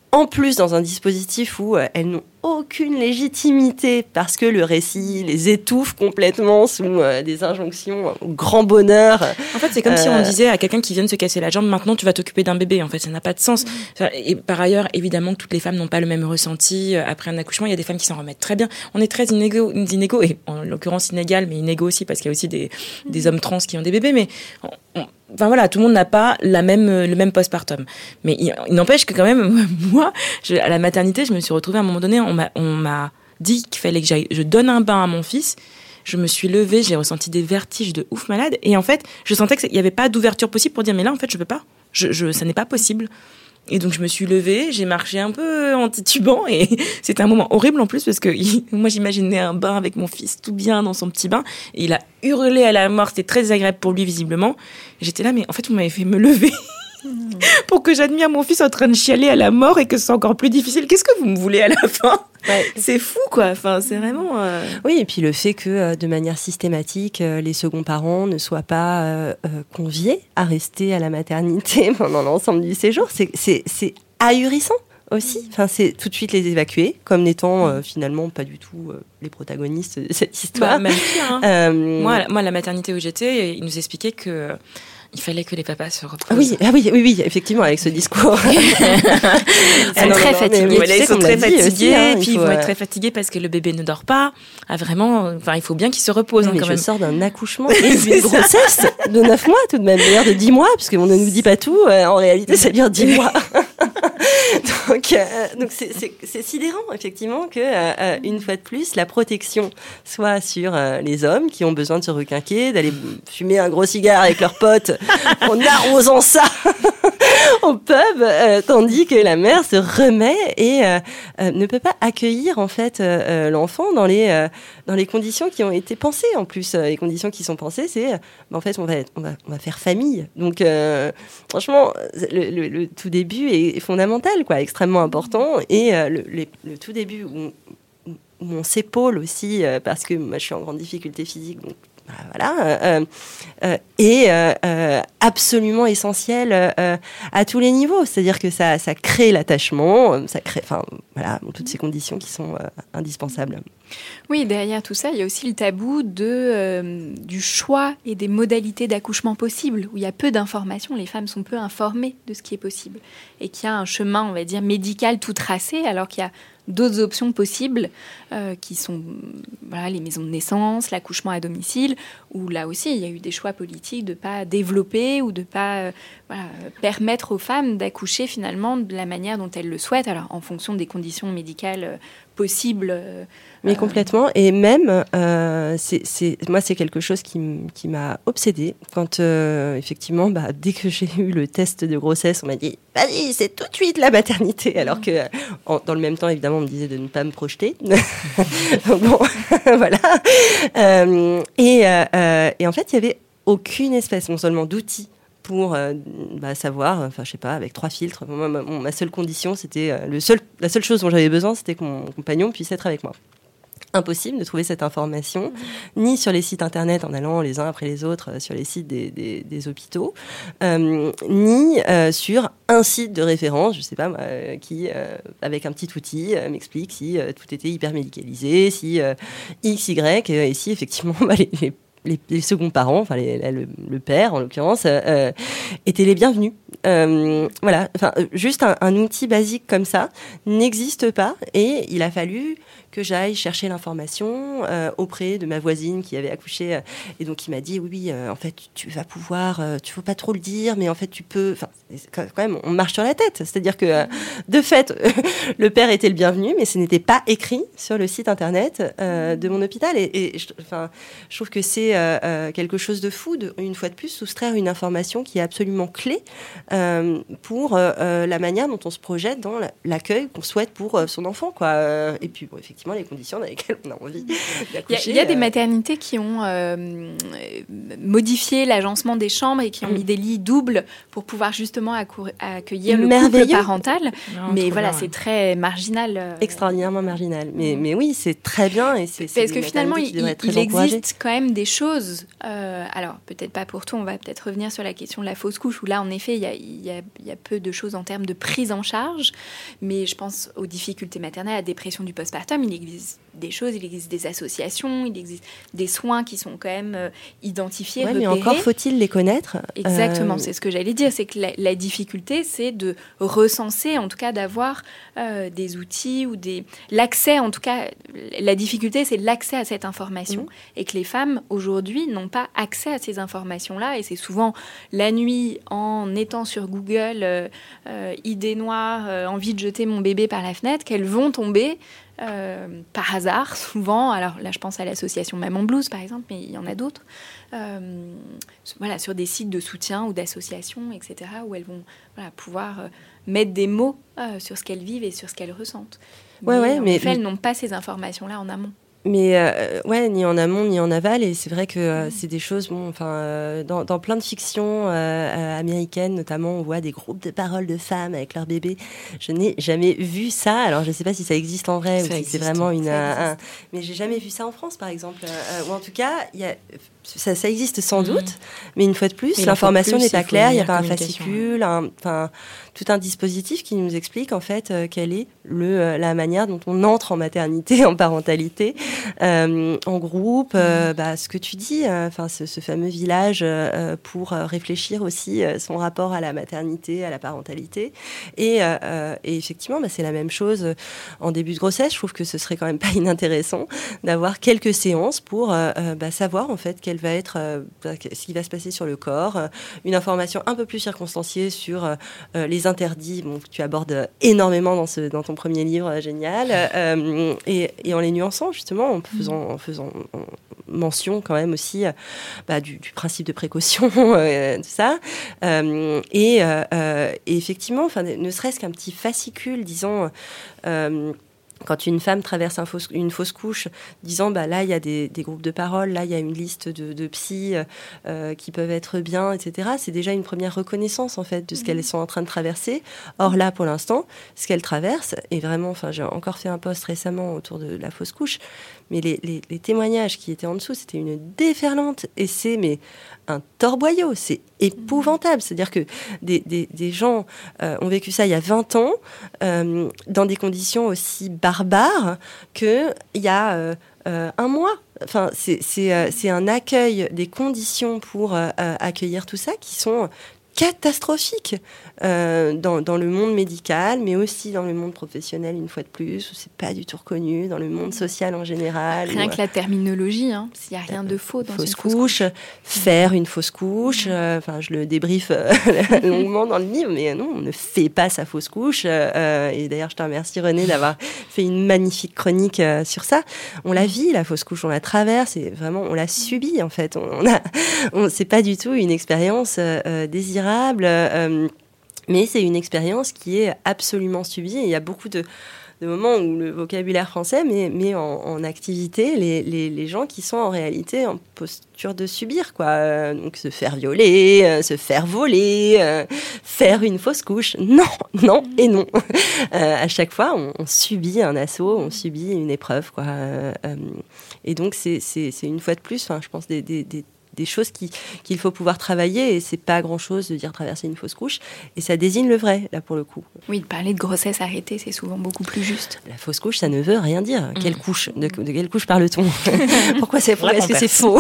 en plus dans un dispositif où euh, elles n'ont aucune légitimité parce que le récit les étouffe complètement sous euh, des injonctions au grand bonheur. En fait, c'est comme euh... si on disait à quelqu'un qui vient de se casser la jambe, maintenant tu vas t'occuper d'un bébé. En fait, ça n'a pas de sens. Mmh. Et par ailleurs, évidemment, toutes les femmes n'ont pas le même ressenti après un accouchement. Il y a des femmes qui s'en remettent très bien. On est très inégaux, inégaux et en l'occurrence inégal, mais inégaux aussi parce qu'il y a aussi des, mmh. des hommes trans qui ont des bébés. Mais on, on, enfin voilà, tout le monde n'a pas la même, le même postpartum. Mais il, il n'empêche que quand même, moi, je, à la maternité, je me suis retrouvée à un moment donné, on m'a, on m'a dit qu'il fallait que j'aille, je donne un bain à mon fils. Je me suis levée, j'ai ressenti des vertiges de ouf malade. Et en fait, je sentais qu'il n'y avait pas d'ouverture possible pour dire, mais là, en fait, je peux pas. Je, je, ça n'est pas possible. Et donc, je me suis levée, j'ai marché un peu en titubant. Et c'était un moment horrible en plus, parce que il, moi, j'imaginais un bain avec mon fils tout bien dans son petit bain. Et il a hurlé à la mort. C'était très désagréable pour lui, visiblement. Et j'étais là, mais en fait, vous m'avez fait me lever. Pour que j'admire mon fils en train de chialer à la mort et que c'est encore plus difficile. Qu'est-ce que vous me voulez à la fin ? Ouais. C'est fou, quoi. Enfin, c'est vraiment... Euh... Oui, et puis le fait que, euh, de manière systématique, euh, les seconds parents ne soient pas euh, euh, conviés à rester à la maternité pendant l'ensemble du séjour, c'est, c'est, c'est ahurissant aussi. Enfin, c'est tout de suite les évacuer, comme n'étant euh, finalement pas du tout euh, les protagonistes de cette histoire. Bah, même pire, hein. euh... moi, moi, la maternité où j'étais, ils nous expliquaient que... il fallait que les papas se reposent. Ah oui, ah oui, oui, oui, effectivement, avec ce discours. Ils sont non, très non, fatigués. Voilà, ils sont très fatigués, aussi, hein, puis il ils faut, vont euh... être très fatigués parce que le bébé ne dort pas. Ah, vraiment, enfin, il faut bien qu'il se repose non, hein, quand je même. Je sors d'un accouchement et d'une grossesse de neuf mois, tout de même, d'ailleurs de dix mois, parce qu'on ne nous dit pas tout. Euh, en réalité, ça dure dix mois. donc, euh, donc c'est, c'est, c'est sidérant, effectivement, que euh, une fois de plus, la protection soit sur euh, les hommes qui ont besoin de se requinquer, d'aller fumer un gros cigare avec leurs potes en arrosant ça au pub, euh, tandis que la mère se remet et euh, euh, ne peut pas accueillir en fait euh, l'enfant dans les euh, dans les conditions qui ont été pensées. En plus, euh, les conditions qui sont pensées, c'est euh, en fait on va on va on va faire famille. Donc euh, franchement, le, le, le tout début est fondamental, quoi, extrêmement important. Et euh, le, le, le tout début où, où on s'épaule aussi euh, parce que moi je suis en grande difficulté physique, donc voilà, euh, euh, et euh, euh, absolument essentiel euh, à tous les niveaux. C'est-à-dire que ça, ça crée l'attachement, ça crée, enfin voilà, toutes ces conditions qui sont euh, indispensables. Oui, derrière tout ça, il y a aussi le tabou de, euh, du choix et des modalités d'accouchement possibles, où il y a peu d'informations, les femmes sont peu informées de ce qui est possible, et qu'il y a un chemin, on va dire, médical tout tracé, alors qu'il y a d'autres options possibles euh, qui sont voilà, les maisons de naissance, l'accouchement à domicile, où là aussi il y a eu des choix politiques de ne pas développer ou de ne pas euh, voilà, permettre aux femmes d'accoucher finalement de la manière dont elles le souhaitent, alors en fonction des conditions médicales euh, possibles. Euh, Mais complètement, et même, euh, c'est, c'est, moi c'est quelque chose qui, m- qui m'a obsédée, quand euh, effectivement, bah, dès que j'ai eu le test de grossesse, on m'a dit « Vas-y, c'est tout de suite la maternité », alors que en, dans le même temps, évidemment, on me disait de ne pas me projeter. Donc bon, voilà. Euh, et, euh, et en fait, il n'y avait aucune espèce, non seulement d'outils, pour euh, bah, savoir, enfin je sais pas, avec trois filtres. Moi, ma, ma seule condition, c'était euh, le seul, la seule chose dont j'avais besoin, c'était que mon compagnon puisse être avec moi. Impossible de trouver cette information, mmh. ni sur les sites internet en allant les uns après les autres euh, sur les sites des, des, des hôpitaux, euh, ni euh, sur un site de référence, je sais pas moi, euh, qui euh, avec un petit outil euh, m'explique si euh, tout était hyper médicalisé, si euh, X, Y, euh, et si effectivement bah, les, les Les, les seconds parents, enfin les, le, le père en l'occurrence, euh, étaient les bienvenus. Euh, voilà, enfin juste un, un outil basique comme ça n'existe pas, et il a fallu que j'aille chercher l'information euh, auprès de ma voisine qui avait accouché, euh, et donc il m'a dit oui, oui euh, en fait tu vas pouvoir, euh, tu faut pas trop le dire, mais en fait tu peux, enfin quand même on marche sur la tête, c'est-à-dire que euh, de fait le père était le bienvenu, mais ce n'était pas écrit sur le site internet euh, de mon hôpital, et, et je, enfin je trouve que c'est euh, euh, quelque chose de fou de, une fois de plus, soustraire une information qui est absolument clé euh, pour euh, la manière dont on se projette dans l'accueil qu'on souhaite pour euh, son enfant, quoi. Euh, et puis bon, effectivement les conditions dans lesquelles on a envie d'accoucher. Il y a, il y a euh... des maternités qui ont euh, modifié l'agencement des chambres et qui ont mmh. mis des lits doubles pour pouvoir justement accou- accueillir le couple parental. Non, mais voilà, bien, c'est ouais. très marginal. Euh... Extraordinairement marginal. Mais, mais oui, c'est très bien. Et c'est, c'est Parce que finalement, il, il existe quand même des choses. Euh, alors, peut-être pas pour tout, on va peut-être revenir sur la question de la fausse couche, où là, en effet, il y a, il y a, il y a peu de choses en termes de prise en charge, mais je pense aux difficultés maternelles, à la dépression du postpartum. Il existe des choses, il existe des associations, il existe des soins qui sont quand même euh, identifiés, ouais, repérés. Mais encore faut-il les connaître. Exactement, euh... c'est ce que j'allais dire, c'est que la, la difficulté, c'est de recenser, en tout cas d'avoir euh, des outils ou des... L'accès, en tout cas, la difficulté, c'est l'accès à cette information, mmh. et que les femmes, aujourd'hui, n'ont pas accès à ces informations-là, et c'est souvent la nuit, en étant sur Google, euh, euh, idée noire, euh, envie de jeter mon bébé par la fenêtre, qu'elles vont tomber Euh, par hasard, souvent. Alors là, je pense à l'association Maman Blues, par exemple, mais il y en a d'autres. Euh, voilà, sur des sites de soutien ou d'associations, et cetera, où elles vont voilà, pouvoir euh, mettre des mots euh, sur ce qu'elles vivent et sur ce qu'elles ressentent. Mais, ouais, ouais, en mais, effet, mais... elles n'ont pas ces informations-là en amont. Mais euh, ouais, ni en amont ni en aval, et c'est vrai que euh, c'est des choses. Bon, enfin, euh, dans, dans plein de fictions euh, américaines, notamment, on voit des groupes de paroles de femmes avec leurs bébés. Je n'ai jamais vu ça. Alors, je ne sais pas si ça existe en vrai ça ou si existe, c'est vraiment une. Un, un, mais j'ai jamais vu ça en France, par exemple. Euh, ou en tout cas, il y a. Ça, ça existe sans doute, mmh. mais une fois de plus, mais l'information n'est pas claire. Il n'y a pas un fascicule, un, un, tout un dispositif qui nous explique en fait euh, quelle est le, euh, la manière dont on entre en maternité, en parentalité, euh, en groupe. Euh, mmh. bah, ce que tu dis, enfin euh, ce, ce fameux village euh, pour euh, réfléchir aussi euh, son rapport à la maternité, à la parentalité. Et, euh, et effectivement, bah, c'est la même chose en début de grossesse. Je trouve que ce serait quand même pas inintéressant d'avoir quelques séances pour euh, bah, savoir en fait quelle va être euh, ce qui va se passer sur le corps, euh, une information un peu plus circonstanciée sur euh, les interdits, bon, que tu abordes énormément dans, ce, dans ton premier livre, euh, génial, euh, et, et en les nuançant justement, en faisant, en faisant mention quand même aussi euh, bah, du, du principe de précaution, euh, tout ça, euh, et, euh, et effectivement, ne serait-ce qu'un petit fascicule, disons... Euh, Quand une femme traverse un fausse, une fausse couche, disant bah là il y a des, des groupes de parole, là il y a une liste de, de psys euh, qui peuvent être bien, et cetera. C'est déjà une première reconnaissance en fait de ce mmh. qu'elles sont en train de traverser. Or là pour l'instant, ce qu'elles traversent, et vraiment, enfin j'ai encore fait un post récemment autour de la fausse couche, mais les, les, les témoignages qui étaient en dessous, c'était une déferlante, et c'est mais un torboyau, c'est épouvantable. C'est-à-dire que des, des, des gens euh, ont vécu ça il y a vingt ans, euh, dans des conditions aussi barbares qu'il y a euh, euh, un mois. Enfin, c'est, c'est, euh, c'est un accueil, des conditions pour euh, accueillir tout ça qui sont catastrophique euh, dans, dans le monde médical, mais aussi dans le monde professionnel, une fois de plus, où c'est pas du tout reconnu, dans le monde social en général. Rien où, que la terminologie, hein, s'il n'y a rien de faux dans fausse une couche, fausse couche. Faire une fausse couche, enfin euh, je le débriefe euh, longuement dans le livre, mais non, on ne fait pas sa fausse couche. Euh, et d'ailleurs, je te remercie Renée d'avoir fait une magnifique chronique euh, sur ça. On la vit, la fausse couche, on la traverse, et vraiment, on l'a subie en fait. On, on a, on, c'est pas du tout une expérience euh, désirable. Euh, mais c'est une expérience qui est absolument subie, et il y a beaucoup de, de moments où le vocabulaire français met, met en, en activité les, les, les gens qui sont en réalité en posture de subir, quoi. Euh, donc se faire violer, euh, se faire voler, euh, faire une fausse couche. Non, non et non. Euh, à chaque fois, on, on subit un assaut, on subit une épreuve, quoi. Euh, euh, et donc c'est, c'est, c'est une fois de plus, je pense, des, des, des des choses qui, qu'il faut pouvoir travailler, et c'est pas grand-chose de dire traverser une fausse couche, et ça désigne le vrai, là, pour le coup. Oui, de parler de grossesse arrêtée, c'est souvent beaucoup plus juste. La fausse couche, ça ne veut rien dire. Mmh. Quelle couche ? De, de quelle couche parle-t-on ? Pourquoi c'est faux ? Est-ce que c'est faux ?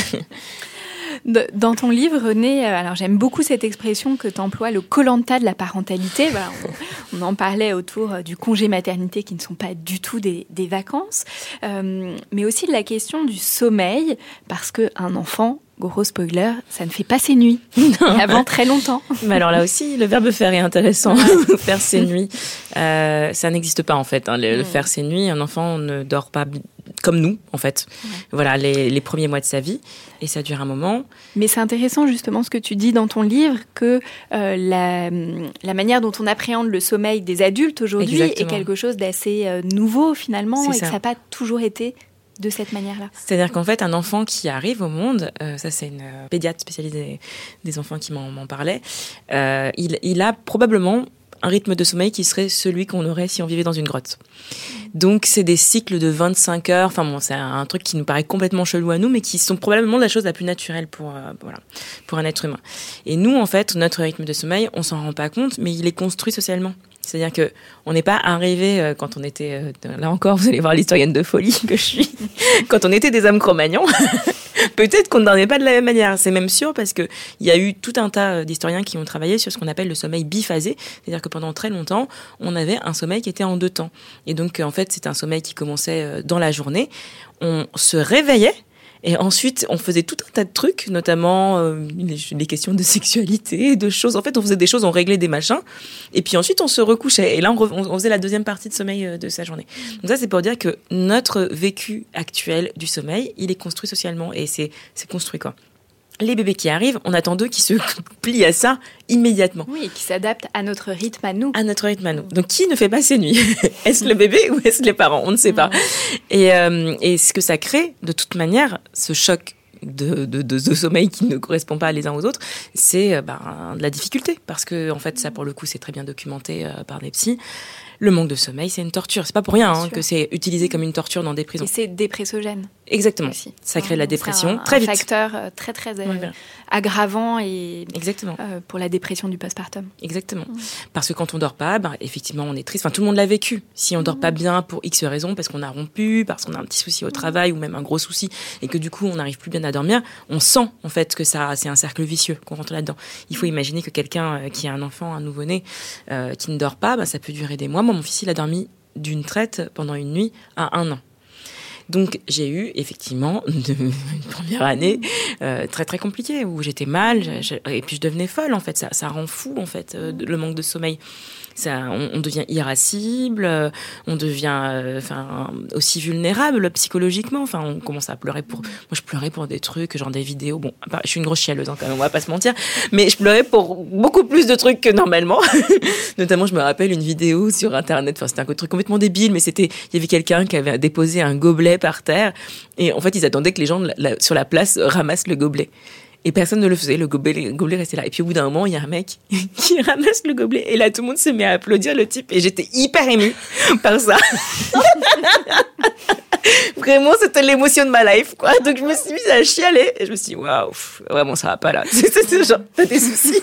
Dans ton livre, Renée, alors j'aime beaucoup cette expression que tu emploies, le Koh-Lanta de la parentalité. Voilà, on, on en parlait autour du congé maternité qui ne sont pas du tout des, des vacances, euh, mais aussi de la question du sommeil, parce qu'un enfant, gros spoiler, ça ne fait pas ses nuits, avant très longtemps. Mais alors là aussi, le verbe faire est intéressant, faire ses nuits. Euh, ça n'existe pas en fait, hein, le, mmh. le faire ses nuits. Un enfant ne dort pas comme nous, en fait. Ouais. Voilà, les, les premiers mois de sa vie, et ça dure un moment. Mais c'est intéressant justement ce que tu dis dans ton livre, que euh, la, la manière dont on appréhende le sommeil des adultes aujourd'hui Exactement. Est quelque chose d'assez euh, nouveau finalement, c'est et ça. Que ça n'a pas toujours été de cette manière-là. C'est-à-dire qu'en fait, un enfant qui arrive au monde, euh, ça c'est une euh, pédiatre spécialisée des enfants qui m'en, m'en parlait, euh, il, il a probablement un rythme de sommeil qui serait celui qu'on aurait si on vivait dans une grotte. Donc, c'est des cycles de vingt-cinq heures. Enfin bon, c'est un truc qui nous paraît complètement chelou à nous, mais qui sont probablement la chose la plus naturelle pour, euh, voilà, pour un être humain. Et nous, en fait, notre rythme de sommeil, on s'en rend pas compte, mais il est construit socialement. C'est-à-dire que on n'est pas arrivé euh, quand on était, euh, là encore, vous allez voir l'historienne de folie que je suis, quand on était des hommes Cro-Magnons. Peut-être qu'on ne dormait pas de la même manière. C'est même sûr parce que il y a eu tout un tas d'historiens qui ont travaillé sur ce qu'on appelle le sommeil biphasé. C'est-à-dire que pendant très longtemps, on avait un sommeil qui était en deux temps. Et donc, en fait, c'était un sommeil qui commençait dans la journée. On se réveillait. Et ensuite, on faisait tout un tas de trucs, notamment euh, les, les questions de sexualité, de choses. En fait, on faisait des choses, on réglait des machins. Et puis ensuite, on se recouchait. Et là, on, re, on faisait la deuxième partie de sommeil euh, de sa journée. Donc ça, c'est pour dire que notre vécu actuel du sommeil, il est construit socialement. Et c'est, c'est construit, quoi. Les bébés qui arrivent, on attend d'eux qui se plient à ça immédiatement. Oui, et qui s'adaptent à notre rythme à nous. À notre rythme à nous. Donc, qui ne fait pas ses nuits ? Est-ce le bébé ou est-ce les parents ? On ne sait pas. Et, euh, et ce que ça crée, de toute manière, ce choc de, de, de, de sommeil qui ne correspond pas les uns aux autres, c'est ben, de la difficulté. Parce que, en fait, ça, pour le coup, c'est très bien documenté euh, par des psys. Le manque de sommeil, c'est une torture. C'est pas pour rien hein, que c'est utilisé comme une torture dans des prisons. Et c'est dépressogène. Exactement. Aussi. Ça crée de la dépression c'est un, très un vite. Un facteur très très euh, ouais, aggravant et exactement. Euh, pour la dépression du postpartum. Exactement. Mmh. Parce que quand on dort pas, bah, effectivement, on est triste. Enfin, tout le monde l'a vécu. Si on dort mmh. pas bien pour X raisons, parce qu'on a rompu, parce qu'on a un petit souci au travail ou même un gros souci, et que du coup on n'arrive plus bien à dormir, on sent en fait que ça, c'est un cercle vicieux qu'on rentre là-dedans. Il faut imaginer que quelqu'un euh, qui a un enfant, un nouveau-né, euh, qui ne dort pas, bah, ça peut durer des mois. Moi, mon fils, il a dormi d'une traite pendant une nuit à un an. Donc j'ai eu effectivement une première année euh, très très compliquée où j'étais mal je, je, et puis je devenais folle en fait. Ça, ça rend fou en fait euh, le manque de sommeil. Ça, on, on devient irascible, euh, on devient enfin euh, aussi vulnérable psychologiquement. Enfin, on commence à pleurer pour. Moi, je pleurais pour des trucs, genre des vidéos. Bon, je suis une grosse chialeuse hein, quand même, on va pas se mentir. Mais je pleurais pour beaucoup plus de trucs que normalement. Notamment, je me rappelle une vidéo sur Internet. Enfin, c'était un truc complètement débile, mais c'était. Il y avait quelqu'un qui avait déposé un gobelet par terre, et en fait, ils attendaient que les gens la, sur la place ramassent le gobelet. Et personne ne le faisait, le gobelet, le gobelet restait là. Et puis au bout d'un moment, il y a un mec qui ramasse le gobelet. Et là, tout le monde se met à applaudir le type. Et j'étais hyper émue par ça. Vraiment, c'était l'émotion de ma life, quoi. Donc je me suis mise à chialer. Et je me suis dit, waouh, vraiment, ça va pas là. C'est, c'est, c'est genre, t'as des soucis.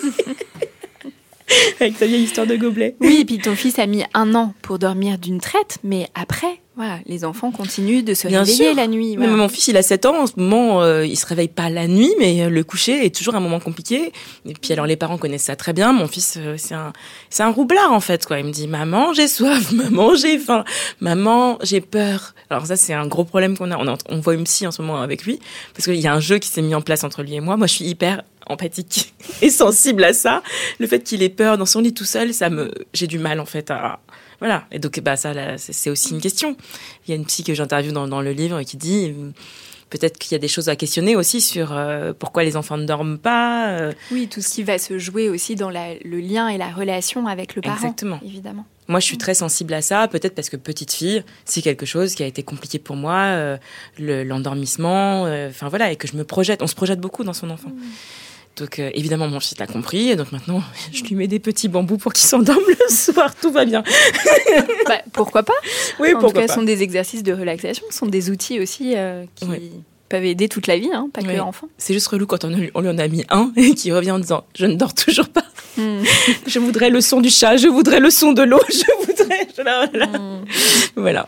Avec ta vieille histoire de gobelet. Oui, et puis ton fils a mis un an pour dormir d'une traite. Mais après... Voilà, les enfants continuent de se Bien réveiller sûr. la nuit. Voilà. Mais mon fils, il a sept ans. En ce moment, euh, il se réveille pas la nuit, mais le coucher est toujours un moment compliqué. Et puis alors, les parents connaissent ça très bien. Mon fils, euh, c'est un, c'est un roublard en fait, quoi. Il me dit, maman, j'ai soif, maman, j'ai faim, maman, j'ai peur. Alors ça, c'est un gros problème qu'on a. On, a, on voit une psy en ce moment avec lui, parce qu'il y a un jeu qui s'est mis en place entre lui et moi. Moi, je suis hyper empathique et sensible à ça. Le fait qu'il ait peur dans son lit tout seul, ça me, j'ai du mal en fait à. Voilà. Et donc, bah, ça, là, c'est aussi une question. Il y a une psy que j'interviewe dans, dans le livre qui dit, euh, peut-être qu'il y a des choses à questionner aussi sur euh, pourquoi les enfants ne dorment pas. Euh. Oui, tout ce qui va se jouer aussi dans la, le lien et la relation avec le parent. Exactement. Évidemment. Moi, je suis très sensible à ça, peut-être parce que petite fille, c'est quelque chose qui a été compliqué pour moi, euh, le, l'endormissement, enfin euh, voilà, et que je me projette. On se projette beaucoup dans son enfant. Mmh. Donc, euh, évidemment, mon fils l'a compris. Et donc, maintenant, je lui mets des petits bambous pour qu'il s'endorme le soir. Tout va bien. Bah, pourquoi pas ? Oui, en pourquoi tout cas, pas. ce sont des exercices de relaxation. Ce sont des outils aussi euh, qui oui. peuvent aider toute la vie, hein, pas oui. que l'enfant. C'est juste relou quand on, on lui en a mis un et qui revient en disant « Je ne dors toujours pas. Mm. Je voudrais le son du chat. Je voudrais le son de l'eau. Je voudrais... » Voilà. Mm. Voilà.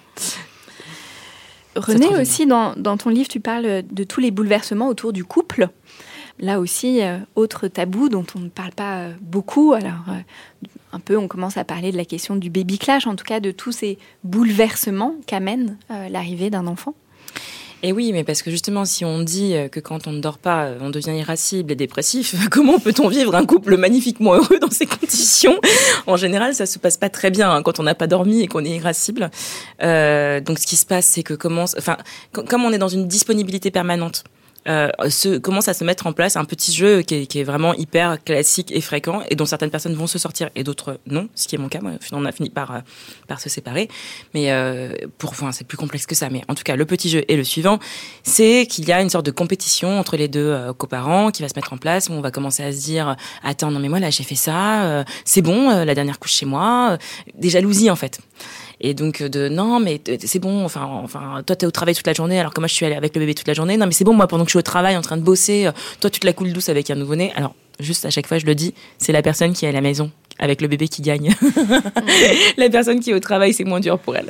René, aussi, dans, dans ton livre, tu parles de tous les bouleversements autour du couple. Là aussi, euh, autre tabou dont on ne parle pas euh, beaucoup. Alors, euh, un peu, on commence à parler de la question du baby clash, en tout cas de tous ces bouleversements qu'amène euh, l'arrivée d'un enfant. Et oui, mais parce que justement, si on dit que quand on ne dort pas, on devient irascible et dépressif, comment peut-on vivre un couple magnifiquement heureux dans ces conditions ? En général, ça se passe pas très bien hein, quand on n'a pas dormi et qu'on est irascible. Euh, donc, ce qui se passe, c'est que commence, enfin, comme on est dans une disponibilité permanente, euh, se, commence à se mettre en place un petit jeu qui est, qui est vraiment hyper classique et fréquent et dont certaines personnes vont se sortir et d'autres non, ce qui est mon cas. Moi, on a fini par, par se séparer. Mais euh, pour, enfin, c'est plus complexe que ça. Mais en tout cas, le petit jeu est le suivant. C'est qu'il y a une sorte de compétition entre les deux euh, coparents qui va se mettre en place où on va commencer à se dire « Attends, non mais moi là, j'ai fait ça, euh, c'est bon, euh, la dernière couche chez moi. Euh, » Des jalousies en fait. Et donc de non mais c'est bon, enfin enfin toi t'es au travail toute la journée alors que moi je suis allée avec le bébé toute la journée. Non mais c'est bon, moi pendant que je suis au travail en train de bosser, toi tu te la coules douce avec un nouveau-né. Alors juste à chaque fois je le dis, c'est la personne qui est à la maison avec le bébé qui gagne. La personne qui est au travail, c'est moins dur pour elle.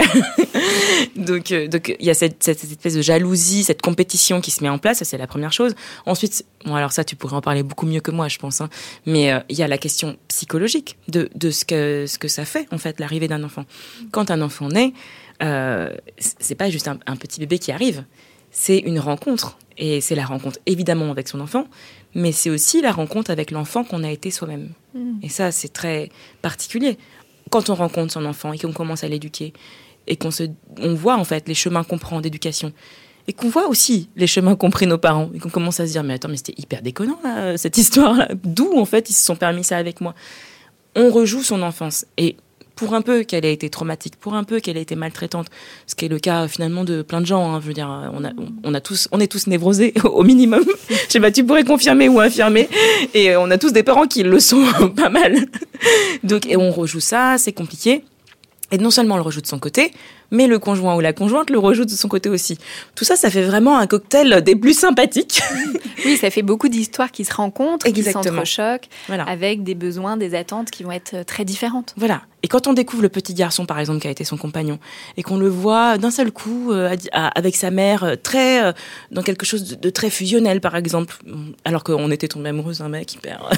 donc euh, donc il y a cette, cette cette espèce de jalousie, cette compétition qui se met en place, ça c'est la première chose. Ensuite, bon alors ça tu pourrais en parler beaucoup mieux que moi je pense, hein, mais euh, il y a la question psychologique de de ce que ce que ça fait en fait l'arrivée d'un enfant. Quand un enfant naît, euh, c'est pas juste un, un petit bébé qui arrive, c'est une rencontre. Et c'est la rencontre évidemment avec son enfant, mais c'est aussi la rencontre avec l'enfant qu'on a été soi-même. Mmh. Et ça, c'est très particulier. Quand on rencontre son enfant et qu'on commence à l'éduquer, et qu'on se, on voit en fait les chemins qu'on prend d'éducation, et qu'on voit aussi les chemins qu'ont pris nos parents, et qu'on commence à se dire, mais attends, mais c'était hyper déconnant là, cette histoire-là. D'où en fait ils se sont permis ça avec moi. On rejoue son enfance. Et pour un peu qu'elle ait été traumatique, pour un peu qu'elle ait été maltraitante, ce qui est le cas finalement de plein de gens, hein, je veux dire, on a, on a tous, on est tous névrosés au minimum. Je sais pas, tu pourrais confirmer ou infirmer, et on a tous des parents qui le sont pas mal. Donc, et on rejoue ça, c'est compliqué. Et non seulement on le rejoue de son côté, mais le conjoint ou la conjointe le rejoue de son côté aussi. Tout ça, ça fait vraiment un cocktail des plus sympathiques. Oui, ça fait beaucoup d'histoires qui se rencontrent, Exactement. Qui s'entrechoquent, voilà. Avec des besoins, des attentes qui vont être très différentes. Voilà. Et quand on découvre le petit garçon, par exemple, qui a été son compagnon, et qu'on le voit d'un seul coup euh, avec sa mère, très euh, dans quelque chose de, de très fusionnel, par exemple, alors qu'on était tombé amoureuse d'un mec hyper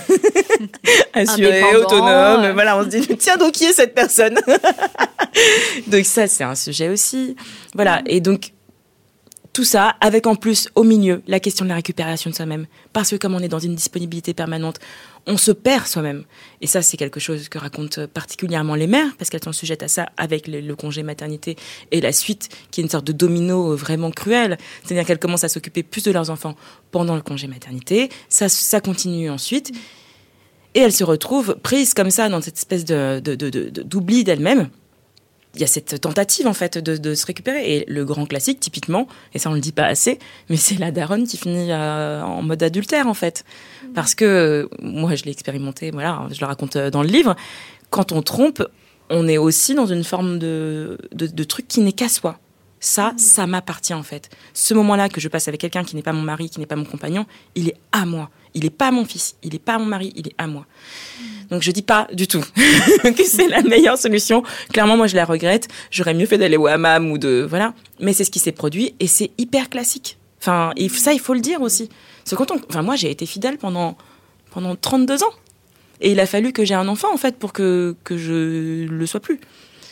assuré, autonome, euh... voilà, on se dit tiens, donc qui est cette personne? Donc ça, c'est un sujet aussi. Voilà. Et donc tout ça, avec en plus, au milieu, la question de la récupération de soi-même. Parce que comme on est dans une disponibilité permanente, on se perd soi-même. Et ça, c'est quelque chose que racontent particulièrement les mères, parce qu'elles sont sujettes à ça avec le, le congé maternité et la suite, qui est une sorte de domino vraiment cruel. C'est-à-dire qu'elles commencent à s'occuper plus de leurs enfants pendant le congé maternité. Ça, ça continue ensuite. Et elles se retrouvent prises comme ça dans cette espèce de, de, de, de, d'oubli d'elles-mêmes. Il y a cette tentative, en fait, de, de se récupérer. Et le grand classique, typiquement, et ça, on le dit pas assez, mais c'est la daronne qui finit euh, en mode adultère, en fait. Mmh. Parce que, euh, moi, je l'ai expérimenté, voilà, je le raconte dans le livre, quand on trompe, on est aussi dans une forme de, de, de truc qui n'est qu'à soi. Ça, mmh. ça m'appartient, en fait. Ce moment-là que je passe avec quelqu'un qui n'est pas mon mari, qui n'est pas mon compagnon, il est à moi. Il n'est pas mon fils, il n'est pas mon mari, il est à moi. Donc je dis pas du tout que c'est la meilleure solution. Clairement, moi je la regrette. J'aurais mieux fait d'aller au hammam ou de voilà. Mais c'est ce qui s'est produit et c'est hyper classique. Enfin, et ça il faut le dire aussi. Parce que quand on, enfin moi j'ai été fidèle pendant pendant trente-deux ans et il a fallu que j'ai un enfant en fait pour que que je le sois plus.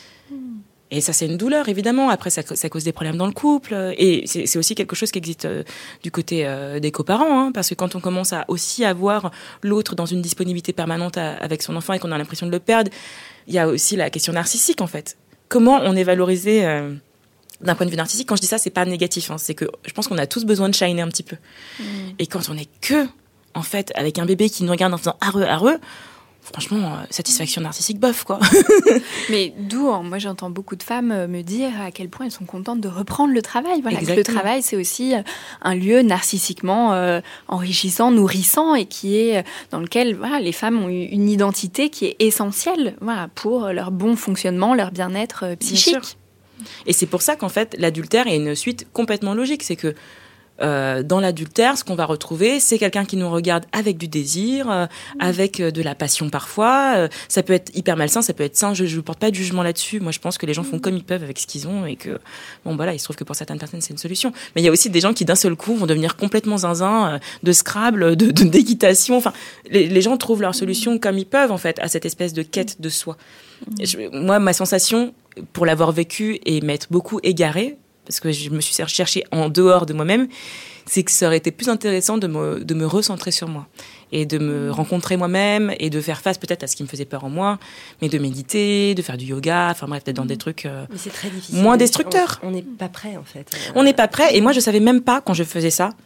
Et ça, c'est une douleur, évidemment. Après, ça, ça cause des problèmes dans le couple. Et c'est, c'est aussi quelque chose qui existe euh, du côté euh, des coparents. Hein, parce que quand on commence à aussi avoir l'autre dans une disponibilité permanente à, avec son enfant et qu'on a l'impression de le perdre, il y a aussi la question narcissique, en fait. Comment on est valorisé euh, d'un point de vue narcissique? Quand je dis ça, c'est pas négatif. Hein, c'est que je pense qu'on a tous besoin de shiner un petit peu. Mmh. Et quand on est que, en fait, avec un bébé qui nous regarde en faisant arreux, arreux, franchement, euh, satisfaction narcissique, bof, quoi. Mais d'où, moi, j'entends beaucoup de femmes me dire à quel point elles sont contentes de reprendre le travail. Voilà, que le travail, c'est aussi un lieu narcissiquement euh, enrichissant, nourrissant, et qui est dans lequel, voilà, les femmes ont une identité qui est essentielle, voilà, pour leur bon fonctionnement, leur bien-être euh, psychique. Bien sûr. Et c'est pour ça qu'en fait, l'adultère est une suite complètement logique. C'est que Euh, dans l'adultère, ce qu'on va retrouver, c'est quelqu'un qui nous regarde avec du désir, euh, mmh. avec euh, de la passion parfois. Euh, ça peut être hyper malsain, ça peut être sain. Je ne porte pas de jugement là-dessus. Moi, je pense que les gens font comme ils peuvent avec ce qu'ils ont et que, bon, voilà, il se trouve que pour certaines personnes, c'est une solution. Mais il y a aussi des gens qui, d'un seul coup, vont devenir complètement zinzin, euh, de Scrabble, de, de, d'équitation. Enfin, les, les gens trouvent leur solution mmh. comme ils peuvent, en fait, à cette espèce de quête de soi. Mmh. Je, moi, ma sensation, pour l'avoir vécu et m'être beaucoup égarée, parce que je me suis cherchée en dehors de moi-même, c'est que ça aurait été plus intéressant de me, de me recentrer sur moi et de me rencontrer moi-même et de faire face peut-être à ce qui me faisait peur en moi, mais de méditer, de faire du yoga, enfin bref, d'être dans des trucs euh, mais c'est très difficile, moins destructeurs. On n'est pas prêt, en fait. On n'est pas prêt, et moi je savais même pas, quand je faisais ça,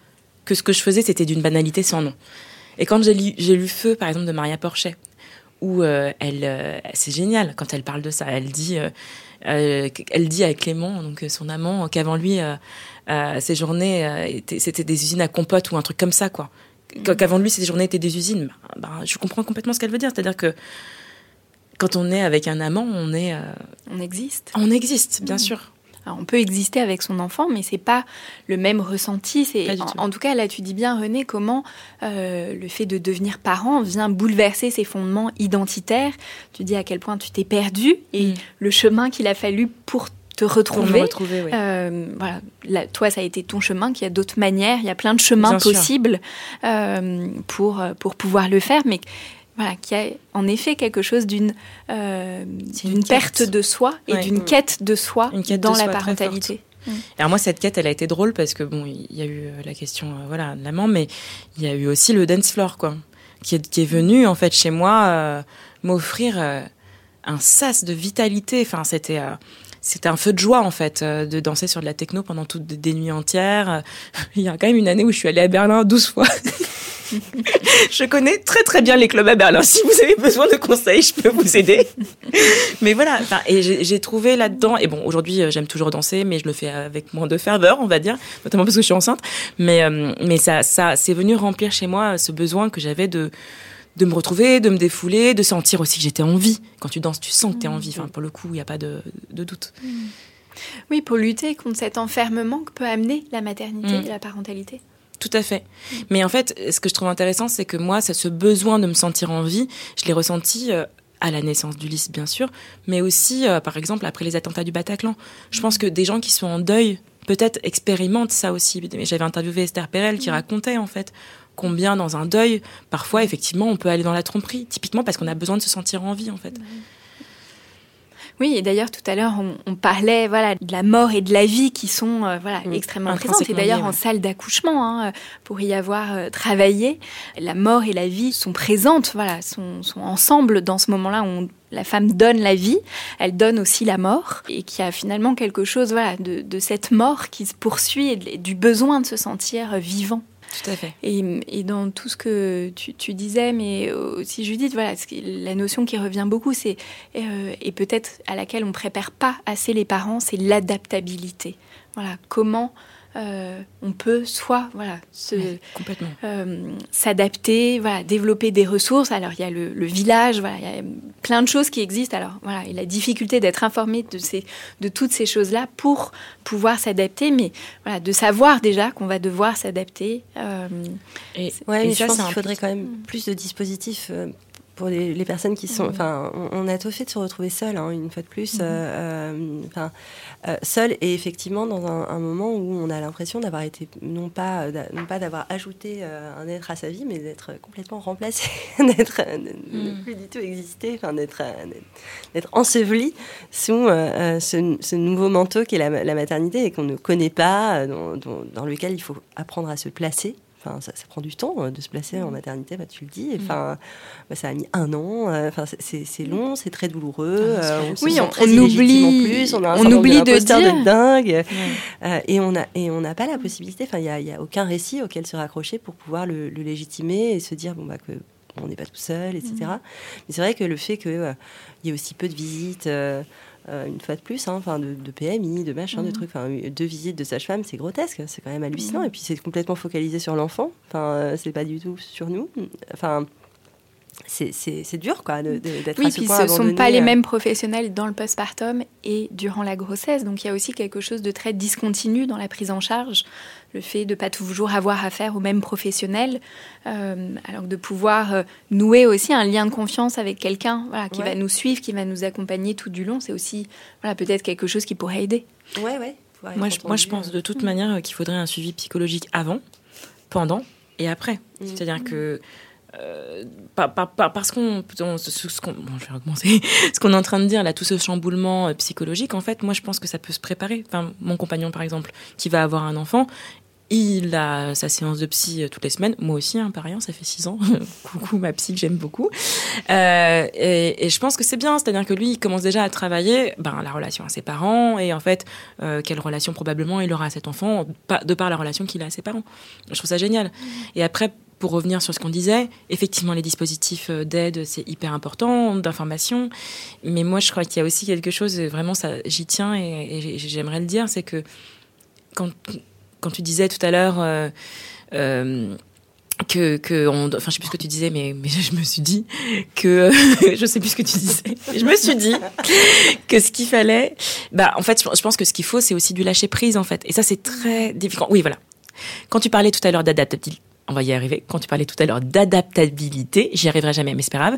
que ce que je faisais, c'était d'une banalité sans nom. Et quand j'ai lu, j'ai lu Feu, par exemple, de Maria Porchet, où euh, elle, euh, c'est génial quand elle parle de ça. Elle dit, euh, euh, elle dit à Clément, donc son amant, qu'avant lui, euh, euh, ses journées, euh, étaient, c'était des usines à compote ou un truc comme ça, quoi. Qu'avant lui, ses journées étaient des usines. Ben, ben, je comprends complètement ce qu'elle veut dire. C'est-à-dire que quand on est avec un amant, on est... Euh... On existe. On existe, bien mmh. sûr. Alors, on peut exister avec son enfant, mais c'est pas le même ressenti. C'est, en, en tout cas, là, tu dis bien, Renée, comment euh, le fait de devenir parent vient bouleverser ses fondements identitaires. Tu dis à quel point tu t'es perdu et mmh. le chemin qu'il a fallu pour te retrouver. Pour me retrouver, oui. Euh, voilà. Là, toi, ça a été ton chemin, qu'il y a d'autres manières, il y a plein de chemins bien possibles euh, pour, pour pouvoir le faire, mais... Voilà, qu'il y a en effet quelque chose d'une, euh, d'une perte de soi et ouais, d'une mmh. quête de soi quête dans de la soi parentalité. Mmh. Alors moi, cette quête, elle a été drôle parce que bon, il y a eu la question, euh, voilà, de l'amant, mais il y a eu aussi le dance floor, quoi, qui est, qui est venu en fait chez moi euh, m'offrir euh, un sas de vitalité. Enfin, c'était euh, C'était un feu de joie, en fait, euh, de danser sur de la techno pendant toutes des, des nuits entières. Il y a quand même une année où je suis allée à Berlin douze fois. Je connais très très bien les clubs à Berlin. Si vous avez besoin de conseils, je peux vous aider. Mais voilà, et j'ai, j'ai trouvé là-dedans... Et bon, aujourd'hui, j'aime toujours danser, mais je le fais avec moins de ferveur, on va dire, notamment parce que je suis enceinte. Mais, euh, mais ça, ça, c'est venu remplir chez moi ce besoin que j'avais de... de me retrouver, de me défouler, de sentir aussi que j'étais en vie. Quand tu danses, tu sens que tu es en vie. Enfin, pour le coup, il n'y a pas de, de doute. Oui, pour lutter contre cet enfermement que peut amener la maternité mmh. et la parentalité. Tout à fait. Mmh. Mais en fait, ce que je trouve intéressant, c'est que moi, ce besoin de me sentir en vie, je l'ai ressenti euh, à la naissance d'Ulysse, bien sûr, mais aussi, euh, par exemple, après les attentats du Bataclan. Je pense que des gens qui sont en deuil, peut-être expérimentent ça aussi. J'avais interviewé Esther Perel qui mmh. racontait, en fait, combien dans un deuil, parfois, effectivement, on peut aller dans la tromperie, typiquement parce qu'on a besoin de se sentir en vie, en fait. Oui, et d'ailleurs, tout à l'heure, on, on parlait voilà, de la mort et de la vie qui sont euh, voilà, mmh. extrêmement présentes. Et d'ailleurs, lié, ouais. en salle d'accouchement, hein, pour y avoir euh, travaillé, la mort et la vie sont présentes, voilà, sont, sont ensemble dans ce moment-là où on, la femme donne la vie, elle donne aussi la mort, et qu'il y a finalement quelque chose voilà, de, de cette mort qui se poursuit et de, du besoin de se sentir vivant. Tout à fait. Et, et dans tout ce que tu, tu disais, mais aussi Judith, voilà, la notion qui revient beaucoup, c'est, euh, et peut-être à laquelle on ne prépare pas assez les parents, c'est l'adaptabilité. Voilà, comment euh, on peut soit voilà, se, oui, complètement. Euh, s'adapter, voilà, développer des ressources. Alors, il y a le, le village, voilà, il y a plein de choses qui existent. Alors, voilà, et la difficulté d'être informé de, ces, de toutes ces choses-là pour pouvoir s'adapter, mais voilà, de savoir déjà qu'on va devoir s'adapter. Euh, et, ouais, et mais ça, je pense qu'il faudrait quand même plus de dispositifs euh, pour les, les personnes qui sont... Enfin, mmh. on, on a tout fait de se retrouver seul, hein, une fois de plus. Mmh. Euh, euh, euh, seul, et effectivement, dans un, un moment où on a l'impression d'avoir été... Non pas, non pas d'avoir ajouté euh, un être à sa vie, mais d'être complètement remplacé, d'être, de ne mmh. plus du tout exister, enfin, d'être, d'être enseveli sous euh, ce, ce nouveau manteau qu'est la, la maternité et qu'on ne connaît pas, dans, dans, dans lequel il faut apprendre à se placer. Enfin, ça, ça prend du temps de se placer mmh. en maternité, bah, tu le dis. Enfin, bah, ça a mis un an. Enfin, c'est, c'est long, c'est très douloureux. Ah, euh, on se oui, sent on, très on oublie. En plus, on a un on oublie de dire. De dingue. Mmh. Euh, et on a et on n'a pas la possibilité. Enfin, il y a, y a aucun récit auquel se raccrocher pour pouvoir le, le légitimer et se dire bon bah que on n'est pas tout seul, et cetera. Mmh. Mais c'est vrai que le fait qu'il euh, y ait aussi peu de visites. Euh, Euh, une fois de plus, hein, de, de P M I, de machin, mmh. de trucs, deux visites de sage-femme, c'est grotesque, c'est quand même hallucinant. Mmh. Et puis c'est complètement focalisé sur l'enfant. Enfin, euh, c'est pas du tout sur nous. Enfin, c'est, c'est, c'est dur, quoi, de, de, d'être oui, à ce point point abandonné. Oui, puis ce ne sont pas les mêmes professionnels dans le postpartum et durant la grossesse. Donc il y a aussi quelque chose de très discontinu dans la prise en charge. Le fait de ne pas toujours avoir affaire aux mêmes professionnels, euh, alors que de pouvoir euh, nouer aussi un lien de confiance avec quelqu'un voilà, qui ouais. va nous suivre, qui va nous accompagner tout du long, c'est aussi voilà, peut-être quelque chose qui pourrait aider. Ouais, ouais. Moi, je, moi, je pense de toute mmh. manière qu'il faudrait un suivi psychologique avant, pendant et après. Mmh. C'est-à-dire que Euh, pas, pas, pas, parce qu'on, on, ce, ce qu'on bon, je vais recommencer. Ce qu'on est en train de dire là, tout ce chamboulement euh, psychologique, en fait, moi je pense que ça peut se préparer. Enfin, mon compagnon par exemple, qui va avoir un enfant, Il a sa séance de psy toutes les semaines. Moi aussi, hein, pas rien, ça fait six ans. Coucou ma psy que j'aime beaucoup. Euh, et, et je pense que c'est bien, c'est-à-dire que lui, il commence déjà à travailler ben, la relation à ses parents et en fait, euh, quelle relation probablement il aura à cet enfant de par la relation qu'il a à ses parents. Je trouve ça génial. Et après, pour revenir sur ce qu'on disait, effectivement, les dispositifs d'aide, c'est hyper important, d'information. Mais moi, je crois qu'il y a aussi quelque chose, vraiment, ça, j'y tiens et, et j'aimerais le dire, c'est que quand... Quand tu disais tout à l'heure euh, euh, que, que on, enfin, je sais plus ce que tu disais, mais, mais je me suis dit que je sais plus ce que tu disais. Je me suis dit que ce qu'il fallait, bah, en fait, je pense que ce qu'il faut, c'est aussi du lâcher prise, en fait. Et ça, c'est très difficile. Oui, voilà. Quand tu parlais tout à l'heure d'adaptabilité, on va y arriver. Quand tu parlais tout à l'heure d'adaptabilité, j'y arriverai jamais, mais c'est pas grave.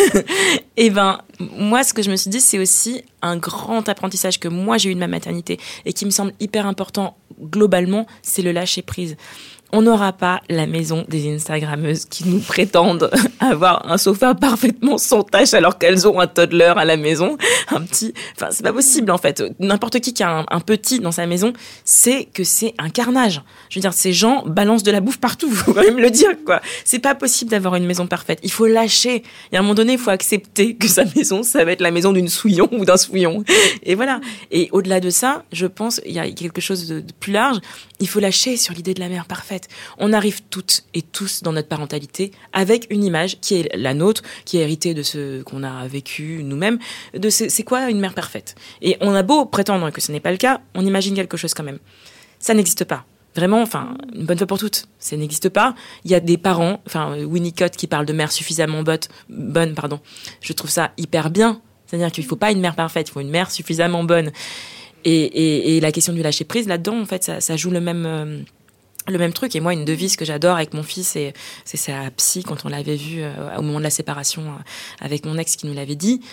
Et ben, moi, ce que je me suis dit, c'est aussi un grand apprentissage que moi j'ai eu de ma maternité et qui me semble hyper important globalement, c'est le lâcher prise. On n'aura pas la maison des Instagrammeuses qui nous prétendent avoir un sofa parfaitement sans tâche alors qu'elles ont un toddler à la maison, un petit. Enfin, c'est pas possible en fait. N'importe qui qui a un, un petit dans sa maison, sait que c'est un carnage. Je veux dire, ces gens balancent de la bouffe partout. Faut quand même le dire, quoi. C'est pas possible d'avoir une maison parfaite. Il faut lâcher. Et à un moment donné, il faut accepter que sa maison, ça va être la maison d'une souillon ou d'un souillon. Et voilà. Et au-delà de ça, je pense, il y a quelque chose de, de plus large. Il faut lâcher sur l'idée de la mère parfaite. On arrive toutes et tous dans notre parentalité avec une image qui est la nôtre, qui est héritée de ce qu'on a vécu nous-mêmes, de ce, c'est quoi une mère parfaite. Et on a beau prétendre que ce n'est pas le cas, on imagine quelque chose quand même. Ça n'existe pas. Vraiment, enfin, une bonne fois pour toutes, ça n'existe pas. Il y a des parents, enfin, Winnicott qui parle de mère suffisamment bonne, bonne, pardon. Je trouve ça hyper bien. C'est-à-dire qu'il ne faut pas une mère parfaite, il faut une mère suffisamment bonne. Et, et, et la question du lâcher prise, là-dedans, en fait, ça, ça joue le même, euh, le même truc. Et moi, une devise que j'adore avec mon fils, et c'est sa psy, quand on l'avait vu euh, au moment de la séparation euh, avec mon ex qui nous l'avait dit.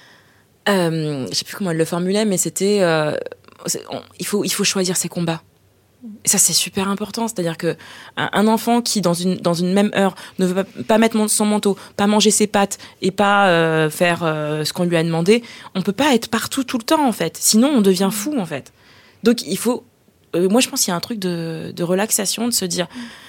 Euh, je ne sais plus comment elle le formulait, mais c'était euh, c'est, on, il faut, il faut choisir ses combats. Et ça, c'est super important. C'est-à-dire que un enfant qui, dans une, dans une même heure, ne veut pas, pas mettre son manteau, pas manger ses pâtes et pas euh, faire euh, ce qu'on lui a demandé, on peut pas être partout tout le temps, en fait. Sinon, on devient fou, en fait. Donc, il faut... Euh, moi, je pense qu'il y a un truc de, de relaxation, de se dire,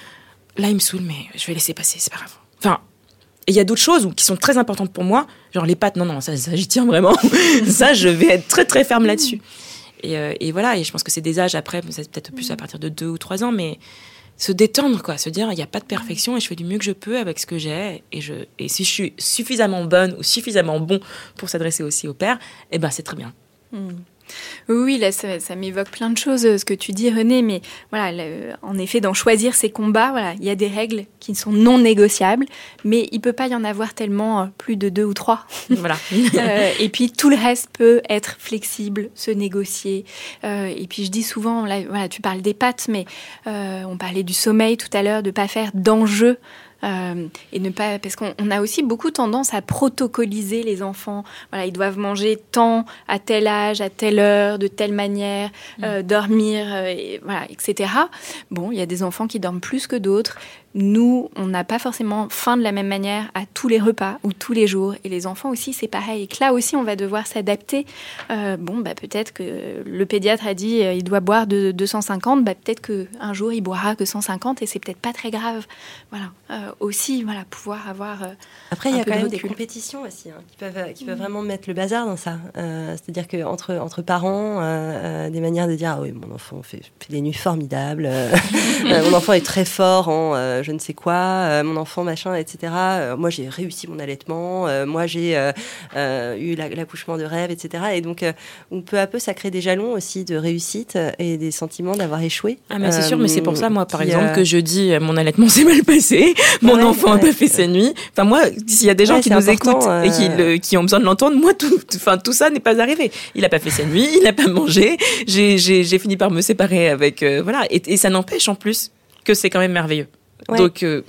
là, il me saoule, mais je vais laisser passer, c'est pas grave. Enfin... Et il y a d'autres choses qui sont très importantes pour moi, genre les pâtes, non, non, ça, ça j'y tiens vraiment. Ça, je vais être très, très ferme là-dessus. Et, euh, et voilà, et je pense que c'est des âges après, c'est peut-être plus à partir de deux ou trois ans, mais se détendre, quoi, se dire, il n'y a pas de perfection et je fais du mieux que je peux avec ce que j'ai. Et, je, et si je suis suffisamment bonne ou suffisamment bon pour s'adresser aussi au père, eh ben c'est très bien. Mmh. Oui, là, ça, ça m'évoque plein de choses, ce que tu dis, René, mais voilà, le, en effet, dans choisir ses combats, voilà, il y a des règles qui sont non négociables, mais il peut pas y en avoir tellement euh, plus de deux ou trois. Voilà. euh, et puis, tout le reste peut être flexible, se négocier. Euh, et puis, je dis souvent, là, voilà, tu parles des pâtes, mais euh, on parlait du sommeil tout à l'heure, de pas faire d'enjeux. Euh, et ne pas, parce qu'on on a aussi beaucoup tendance à protocoliser les enfants. Voilà, ils doivent manger tant à tel âge, à telle heure, de telle manière, euh, mmh. dormir, euh, et, voilà, et cetera. Bon, il y a des enfants qui dorment plus que d'autres. Nous, on n'a pas forcément faim de la même manière à tous les repas ou tous les jours. Et les enfants aussi, c'est pareil. Et que là aussi, on va devoir s'adapter. Euh, bon, bah, peut-être que le pédiatre a dit euh, il doit boire de deux cent cinquante. Bah, peut-être qu'un jour, il boira que cent cinquante et c'est peut-être pas très grave. Voilà. Euh, aussi, voilà, pouvoir avoir. Euh, Après, il y a quand même des compétitions aussi hein, qui peuvent, qui peuvent mmh. vraiment mettre le bazar dans ça. Euh, c'est-à-dire qu'entre entre parents, euh, euh, des manières de dire ah oui, mon enfant fait, fait des nuits formidables. Euh, mon enfant est très fort en. Euh, je ne sais quoi, euh, mon enfant, machin, et cetera. Euh, moi, j'ai réussi mon allaitement. Euh, moi, j'ai euh, euh, eu la, l'accouchement de rêve, et cetera. Et donc, euh, on peu à peu, ça crée des jalons aussi de réussite et des sentiments d'avoir échoué. Ah, mais c'est euh, sûr, mais c'est pour ça, moi, par qui, exemple, euh... que je dis mon allaitement s'est mal passé, mon ouais, enfant n'a ouais, pas fait ouais. ses nuits. Enfin, moi, s'il y a des gens ouais, qui nous écoutent euh... et qui, le, qui ont besoin de l'entendre, moi, tout, enfin, tout ça n'est pas arrivé. Il n'a pas fait ses nuits, il n'a pas mangé. J'ai, j'ai, j'ai fini par me séparer avec, euh, voilà. Et, et ça n'empêche, en plus, que c'est quand même merveilleux. Ouais. Donc, euh...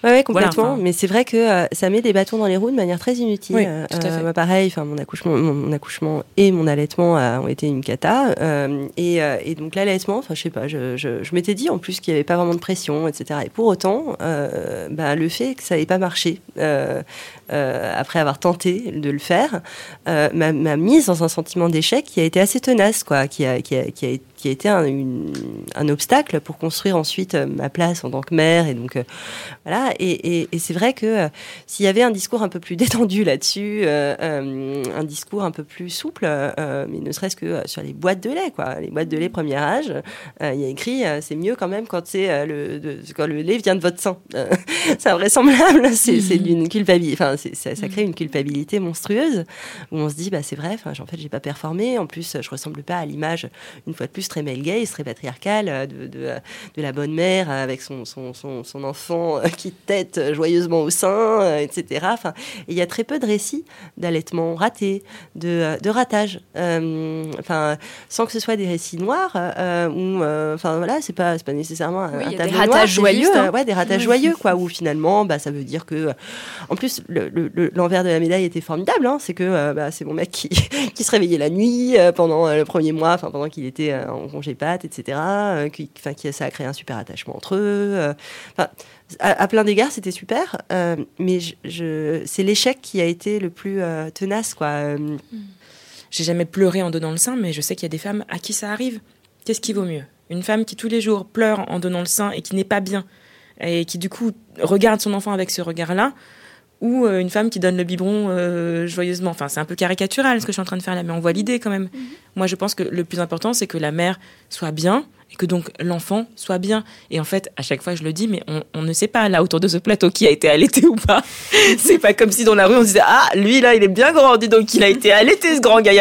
Ouais, ouais, complètement. Voilà, mais c'est vrai que euh, ça met des bâtons dans les roues de manière très inutile. Oui, tout à fait. Euh, pareil, enfin mon accouchement, mon, mon accouchement et mon allaitement euh, ont été une cata. Euh, et, euh, et donc l'allaitement, enfin je sais pas, je, je, je m'étais dit en plus qu'il y avait pas vraiment de pression, et cetera. Et pour autant, euh, bah, le fait que ça n'ait pas marché euh, euh, après avoir tenté de le faire, euh, m'a, m'a mise dans un sentiment d'échec qui a été assez tenace, quoi, qui a, qui a, qui a, qui a été un, une, un obstacle pour construire ensuite euh, ma place en tant que mère. Et donc euh, voilà. Et, et, et c'est vrai que euh, s'il y avait un discours un peu plus détendu là-dessus, euh, euh, un discours un peu plus souple, euh, mais ne serait-ce que euh, sur les boîtes de lait, quoi, les boîtes de lait premier âge, euh, il y a écrit euh, c'est mieux quand même quand c'est euh, le de, quand le lait vient de votre sang. Euh, c'est invraisemblable, c'est, c'est d'une culpabilité, enfin c'est, ça, ça crée une culpabilité monstrueuse où on se dit bah c'est vrai, enfin en fait j'ai pas performé, en plus je ressemble pas à l'image une fois de plus très male gaze, très patriarcale de, de, de la bonne mère avec son son son, son enfant qui tète joyeusement au sein, et cetera. Enfin, il y a très peu de récits d'allaitement raté, de, de ratage. Euh, enfin, sans que ce soit des récits noirs, euh, ou, euh, enfin voilà, c'est pas, c'est pas nécessairement oui, un y a tableau des ratages noir, joyeux, juste, hein. ouais, des ratages Oui. joyeux, quoi. Où finalement, bah, ça veut dire que, en plus, le, le, le, l'envers de la médaille était formidable. Hein, c'est que, euh, bah, c'est mon mec qui, qui se réveillait la nuit euh, pendant euh, le premier mois, enfin pendant qu'il était euh, en congé pâte, et cetera. Euh, qui, enfin, qui, ça a créé un super attachement entre eux. Enfin. Euh, À, à plein d'égards, c'était super, euh, mais je, je, c'est l'échec qui a été le plus euh, tenace, quoi. Euh, J'ai jamais pleuré en donnant le sein, mais je sais qu'il y a des femmes à qui ça arrive. Qu'est-ce qui vaut mieux ? Une femme qui tous les jours pleure en donnant le sein et qui n'est pas bien, et qui du coup regarde son enfant avec ce regard-là, ou une femme qui donne le biberon euh, joyeusement. Enfin, c'est un peu caricatural ce que je suis en train de faire là, mais on voit l'idée quand même. Mm-hmm. Moi, je pense que le plus important, c'est que la mère soit bien, et que donc l'enfant soit bien. Et en fait, à chaque fois, je le dis, mais on, on ne sait pas, là, autour de ce plateau, qui a été allaité ou pas. C'est pas comme si dans la rue, on se disait « Ah, lui, là, il est bien grand, dis donc, il a été allaité, ce grand gaillard !»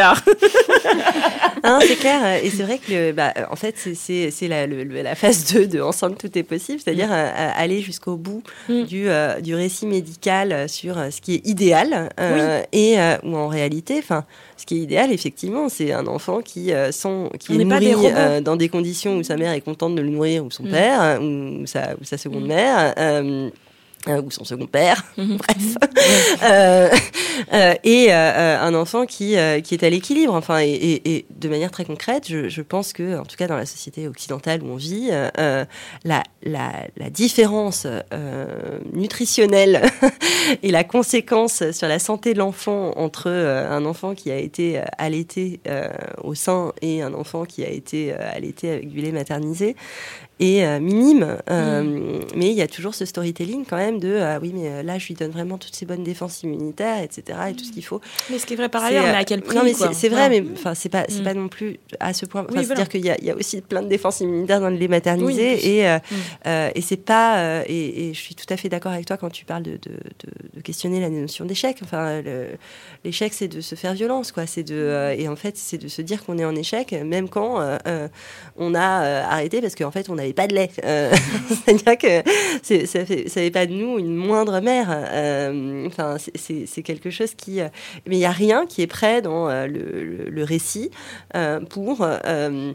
Hein, c'est clair. Et c'est vrai que, bah, en fait, c'est, c'est, c'est la, le, la phase deux de Ensemble, tout est possible, c'est-à-dire mm. euh, aller jusqu'au bout mm. du, euh, du récit médical sur ce qui est idéal, euh, oui. et euh, où en réalité, enfin, ce qui est idéal, effectivement, c'est un enfant qui, euh, sont, qui est nourri euh, dans des conditions où sa mère est contente de le nourrir, ou son mmh. père, ou sa, ou sa seconde mmh. mère, euh, euh, ou son second père, mmh. bref. euh, euh, et euh, un enfant qui, euh, qui est à l'équilibre. Enfin, et, et, et de manière très concrète, je, je pense que, en tout cas dans la société occidentale où on vit, euh, la, la, la différence euh, nutritionnelle et la conséquence sur la santé de l'enfant entre euh, un enfant qui a été euh, allaité euh, au sein et un enfant qui a été euh, allaité avec du lait maternisé est euh, minime. Euh, mmh. Mais il y a toujours ce storytelling quand même de ah oui, mais là je lui donne vraiment toutes ces bonnes défenses immunitaires, et cetera. Et tout ce qu'il faut. Mais ce qui est vrai par ailleurs, mais à quel prix ? Non, mais quoi. c'est, c'est vrai, ouais. mais enfin c'est pas c'est mmh. pas non plus à ce point. Enfin, oui, c'est-à-dire voilà. qu'il y a, il y a aussi plein de défenses immunitaires dans le lait maternisé, oui, et euh, mmh. euh, et c'est pas euh, et, et je suis tout à fait d'accord avec toi quand tu parles de de, de, de questionner la notion d'échec. Enfin, le, l'échec, c'est de se faire violence, quoi. C'est de euh, et en fait, c'est de se dire qu'on est en échec, même quand euh, euh, on a euh, arrêté parce qu'en fait, on n'avait pas de lait. Euh, c'est-à-dire que c'est, ça fait, ça fait pas de nous une moindre mère. Euh, enfin, c'est, c'est, c'est quelque chose qui. Euh, mais il y a rien qui est prêt dans euh, le, le, le récit euh, pour euh,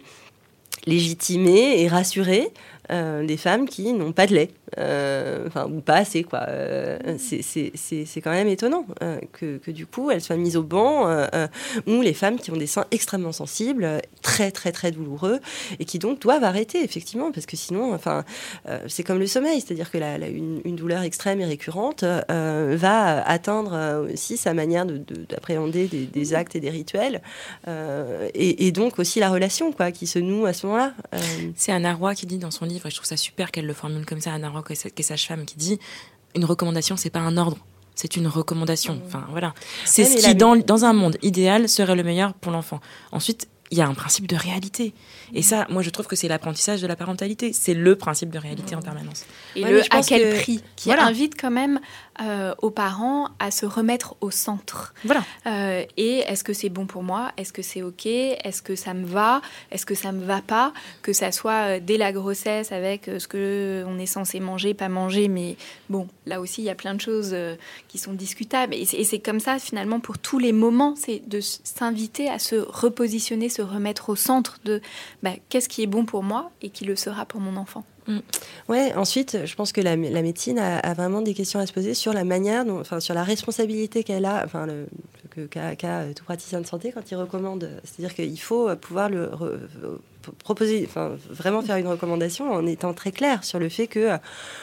légitimer et rassurer euh, des femmes qui n'ont pas de lait. Euh, enfin, ou pas assez, quoi. Euh, c'est, c'est, c'est, c'est quand même étonnant euh, que, que du coup, elles soient mises au banc, euh, ou les femmes qui ont des seins extrêmement sensibles, très, très, très douloureux, et qui donc doivent arrêter, effectivement, parce que sinon, enfin, euh, c'est comme le sommeil, c'est-à-dire que la, la, une, une douleur extrême et récurrente euh, va atteindre aussi sa manière de, de, d'appréhender des, des actes et des rituels, euh, et, et donc aussi la relation, quoi, qui se noue à ce moment-là. Euh... C'est Anna Roy qui dit dans son livre, et je trouve ça super qu'elle le formule comme ça, Anna Roy, qui est sage-femme, qui dit une recommandation, c'est pas un ordre, c'est une recommandation. Enfin voilà, c'est ouais, ce qui la... dans dans un monde idéal serait le meilleur pour l'enfant. Ensuite, il y a un principe de réalité, et ça, moi, je trouve que c'est l'apprentissage de la parentalité. C'est le principe de réalité en permanence. Et ouais, le à quel que... prix, qui voilà. invite quand même euh, aux parents à se remettre au centre. Voilà. Euh, et est-ce que c'est bon pour moi ? Est-ce que c'est ok ? Est-ce que ça me va ? Est-ce que ça me va pas ? Que ça soit dès la grossesse avec ce que on est censé manger, pas manger, mais bon, là aussi il y a plein de choses euh, qui sont discutables. Et c'est, et c'est comme ça finalement pour tous les moments, c'est de s'inviter à se repositionner, se remettre au centre de bah, qu'est-ce qui est bon pour moi et qui le sera pour mon enfant. Mmh. Ouais, ensuite, je pense que la, la médecine a, a vraiment des questions à se poser sur la manière, dont, enfin, sur la responsabilité qu'elle a, enfin, le, que, qu'a, qu'a tout praticien de santé quand il recommande. C'est-à-dire qu'il faut pouvoir le re, proposer, enfin, vraiment faire une recommandation en étant très clair sur le fait que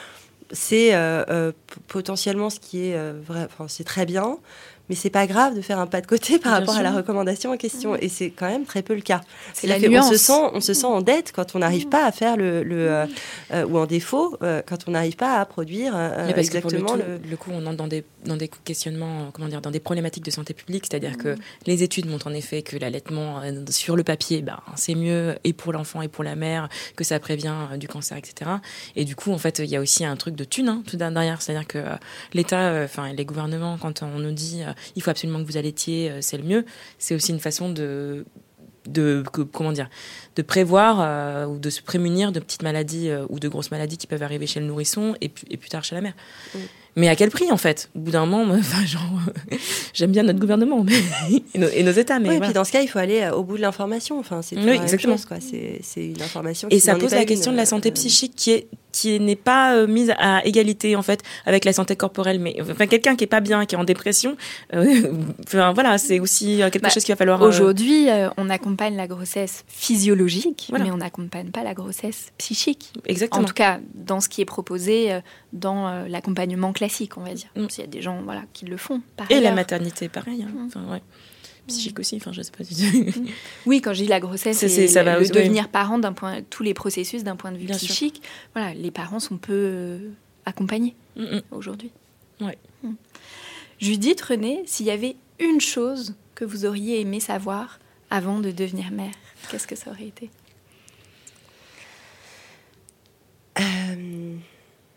c'est euh, euh, potentiellement ce qui est euh, vrai, enfin, c'est très bien. Mais c'est pas grave de faire un pas de côté par Bien rapport sûr. à la recommandation en question. Mmh. Et c'est quand même très peu le cas. C'est la nuance. On se sent, on se sent en dette quand on n'arrive mmh. pas à faire le... le euh, euh, ou en défaut, euh, quand on n'arrive pas à produire euh, parce exactement... Que pour le, tout, le... le coup, on entre dans des, dans des questionnements, comment dire, dans des problématiques de santé publique. C'est-à-dire mmh. que les études montrent en effet que l'allaitement, euh, sur le papier, bah, c'est mieux et pour l'enfant et pour la mère, que ça prévient euh, du cancer, et cetera. Et du coup, en fait, il y a aussi un truc de thune hein, tout derrière. C'est-à-dire que euh, l'État, enfin, euh, les gouvernements, quand on nous dit... Euh, il faut absolument que vous allaitiez, c'est le mieux. C'est aussi une façon de, de que, comment dire, de prévoir euh, ou de se prémunir de petites maladies euh, ou de grosses maladies qui peuvent arriver chez le nourrisson et, et plus tard chez la mère. Mm. Mais à quel prix, en fait ? Au bout d'un moment, enfin, genre, euh, j'aime bien notre gouvernement mais, et, nos, et nos États. Mais oui, voilà. Et puis dans ce cas, il faut aller au bout de l'information. Enfin, c'est oui, exactement. Chose, quoi. C'est, c'est une information et qui ça pose la question une, de la santé euh, psychique qui est qui n'est pas euh, mise à égalité en fait avec la santé corporelle, mais enfin quelqu'un qui est pas bien, qui est en dépression, euh, enfin voilà, c'est aussi quelque bah, chose qu'il va falloir. Euh... Aujourd'hui, euh, on accompagne la grossesse physiologique, voilà. mais on n'accompagne pas la grossesse psychique. Exactement. En tout cas, dans ce qui est proposé euh, dans euh, l'accompagnement classique, on va dire. Mm. Il y a des gens voilà qui le font. Par Et ailleurs. la maternité, pareil. Hein. Mm. Enfin, ouais. Psychique aussi, enfin je sais pas si tu... Oui, quand je dis la grossesse c'est, c'est, ça le, va le devenir oui. parent d'un point, tous les processus d'un point de vue Bien psychique, sûr. Voilà, les parents sont peu euh, accompagnés mm-hmm. aujourd'hui. Ouais. Mm. Judith, René, s'il y avait une chose que vous auriez aimé savoir avant de devenir mère, qu'est-ce que ça aurait été ? euh...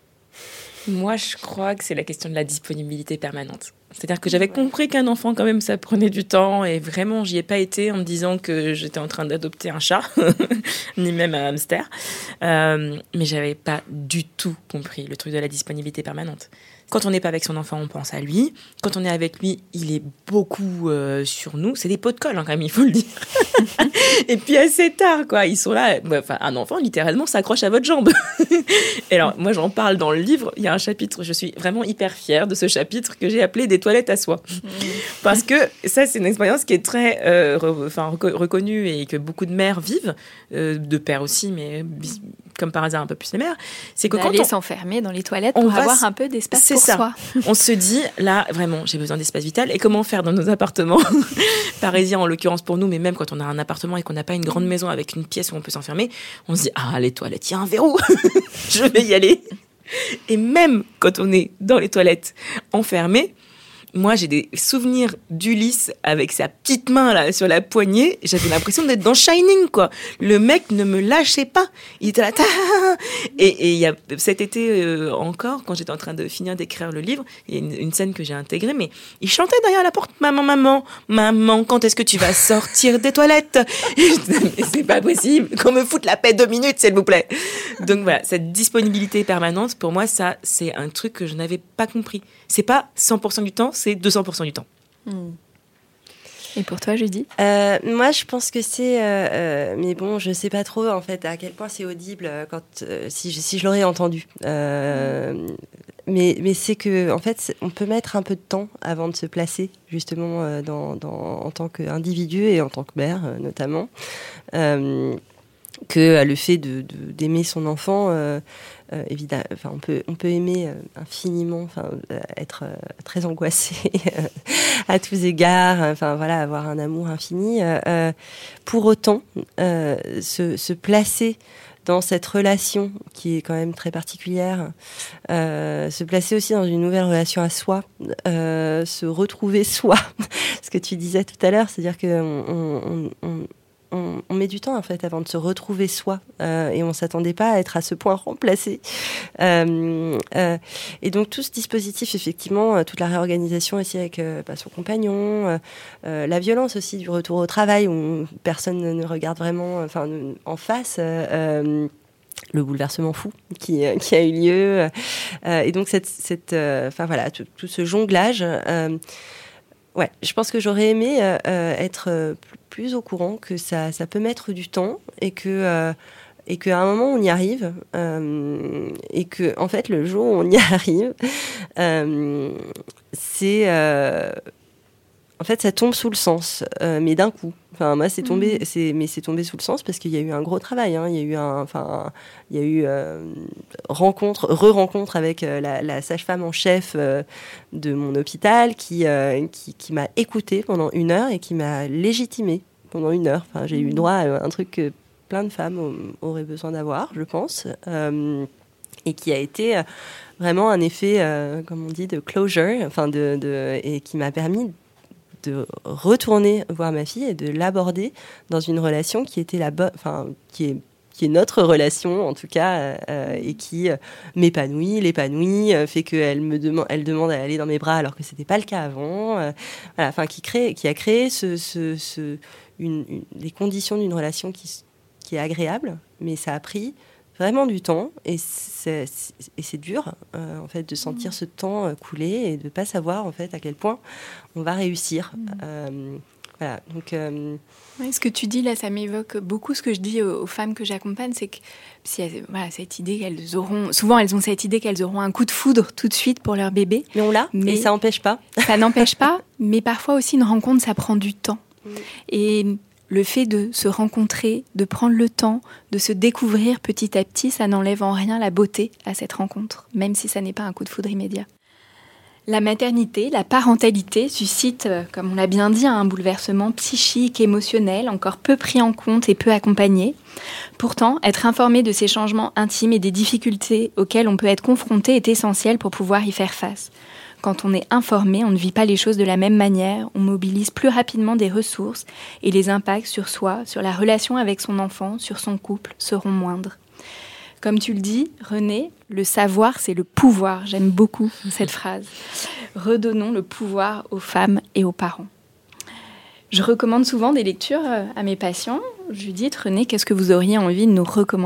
Moi, je crois que c'est la question de la disponibilité permanente. C'est-à-dire que j'avais ouais. compris qu'un enfant, quand même, ça prenait du temps. Et vraiment, j'y ai pas été en me disant que j'étais en train d'adopter un chat, ni même un hamster. Euh, mais j'avais pas du tout compris le truc de la disponibilité permanente. Quand on n'est pas avec son enfant, on pense à lui. Quand on est avec lui, il est beaucoup euh, sur nous. C'est des pots de colle, hein, quand même, il faut le dire. Et puis assez tard, quoi. Ils sont là. Enfin, un enfant, littéralement, s'accroche à votre jambe. Et alors, moi, j'en parle dans le livre. Il y a un chapitre, je suis vraiment hyper fière de ce chapitre que j'ai appelé « Des toilettes à soi ». Parce que ça, c'est une expérience qui est très euh, re, enfin, reco- reconnue et que beaucoup de mères vivent, euh, de pères aussi, mais comme par hasard un peu plus les mères. C'est que D'aller quand on s'enfermer dans les toilettes pour avoir s- un peu d'espace c'est pour ça. soi. On se dit, là, vraiment, j'ai besoin d'espace vital. Et comment faire dans nos appartements parisiens, en l'occurrence pour nous, mais même quand on a un appartement et qu'on n'a pas une grande maison avec une pièce où on peut s'enfermer, on se dit, ah, les toilettes, il y a un verrou, je vais y aller. Et même quand on est dans les toilettes enfermés, moi, j'ai des souvenirs d'Ulysse avec sa petite main là sur la poignée. J'avais l'impression d'être dans Shining, quoi. Le mec ne me lâchait pas. Il était là. Et il y a cet été euh, encore, quand j'étais en train de finir d'écrire le livre, il y a une, une scène que j'ai intégrée, mais il chantait derrière la porte, maman, maman, maman, quand est-ce que tu vas sortir des toilettes ? Mais c'est pas possible. Qu'on me foute la paix deux minutes, s'il vous plaît. Donc voilà, cette disponibilité permanente, pour moi, ça, c'est un truc que je n'avais pas compris. C'est pas cent pour cent du temps, c'est deux cents pour cent du temps. Mmh. Et pour toi, Judith ? euh, Moi, je pense que c'est... Euh, euh, mais bon, je sais pas trop, en fait, à quel point c'est audible quand, euh, si, je, si je l'aurais entendu. Euh, mmh. mais, mais c'est que, en fait, on peut mettre un peu de temps avant de se placer, justement, euh, dans, dans, en tant qu'individu et en tant que mère, euh, notamment. Euh, que le fait de, de, d'aimer son enfant... Euh, Euh, évidemment, enfin, on peut on peut aimer euh, infiniment, enfin euh, être euh, très angoissé euh, à tous égards, enfin voilà, avoir un amour infini. Euh, euh, pour autant, euh, se, se placer dans cette relation qui est quand même très particulière, euh, se placer aussi dans une nouvelle relation à soi, euh, se retrouver soi, ce que tu disais tout à l'heure, c'est-à-dire que on, on, on On, on met du temps en fait avant de se retrouver soi euh, et on s'attendait pas à être à ce point remplacé euh, euh, et donc tout ce dispositif effectivement euh, toute la réorganisation aussi avec euh, bah, son compagnon euh, euh, la violence aussi du retour au travail où personne ne regarde vraiment enfin en face euh, euh, le bouleversement fou qui, qui a eu lieu euh, et donc cette, cette, euh, enfin voilà tout, tout ce jonglage euh, Ouais, je pense que j'aurais aimé euh, euh, être euh, plus au courant que ça, ça peut mettre du temps et que euh, et qu'à un moment on y arrive euh, et que en fait le jour où on y arrive, euh, c'est euh, en fait ça tombe sous le sens, euh, mais d'un coup. Enfin moi c'est tombé, mmh. c'est mais c'est tombé sous le sens parce qu'il y a eu un gros travail. Hein. Il y a eu un, enfin il y a eu euh, rencontre, re-rencontre avec euh, la, la sage-femme en chef euh, de mon hôpital qui, euh, qui qui m'a écoutée pendant une heure et qui m'a légitimée pendant une heure. Enfin j'ai mmh. eu droit à un truc que plein de femmes auraient besoin d'avoir, je pense, euh, et qui a été vraiment un effet, euh, comme on dit, de closure, enfin de, de et qui m'a permis de retourner voir ma fille et de l'aborder dans une relation qui était la bonne, enfin qui est qui est notre relation en tout cas euh, et qui m'épanouit, l'épanouit, euh, fait qu'elle me demande, elle demande à aller dans mes bras alors que c'était pas le cas avant. Euh, voilà, enfin qui crée, qui a créé ce, ce, ce une, une, les conditions d'une relation qui qui est agréable, mais ça a pris vraiment du temps et c'est, c'est, et c'est dur euh, en fait de sentir mmh. ce temps euh, couler et de pas savoir en fait à quel point on va réussir. Mmh. Euh, voilà. Donc, euh... ouais, ce que tu dis là, ça m'évoque beaucoup ce que je dis aux, aux femmes que j'accompagne, c'est que si elles, voilà, cette idée qu'elles auront, souvent elles ont cette idée qu'elles auront un coup de foudre tout de suite pour leur bébé. Mais on l'a. Mais et ça n'empêche pas. Ça n'empêche pas, mais parfois aussi une rencontre, ça prend du temps. Mmh. Et le fait de se rencontrer, de prendre le temps, de se découvrir petit à petit, ça n'enlève en rien la beauté à cette rencontre, même si ça n'est pas un coup de foudre immédiat. La maternité, la parentalité suscite, comme on l'a bien dit, un bouleversement psychique, émotionnel, encore peu pris en compte et peu accompagné. Pourtant, être informé de ces changements intimes et des difficultés auxquelles on peut être confronté est essentiel pour pouvoir y faire face. Quand on est informé, on ne vit pas les choses de la même manière, on mobilise plus rapidement des ressources et les impacts sur soi, sur la relation avec son enfant, sur son couple, seront moindres. Comme tu le dis, Renée, le savoir, c'est le pouvoir. J'aime beaucoup cette phrase. Redonnons le pouvoir aux femmes et aux parents. Je recommande souvent des lectures à mes patients. Judith, Renée, qu'est-ce que vous auriez envie de nous recommander ?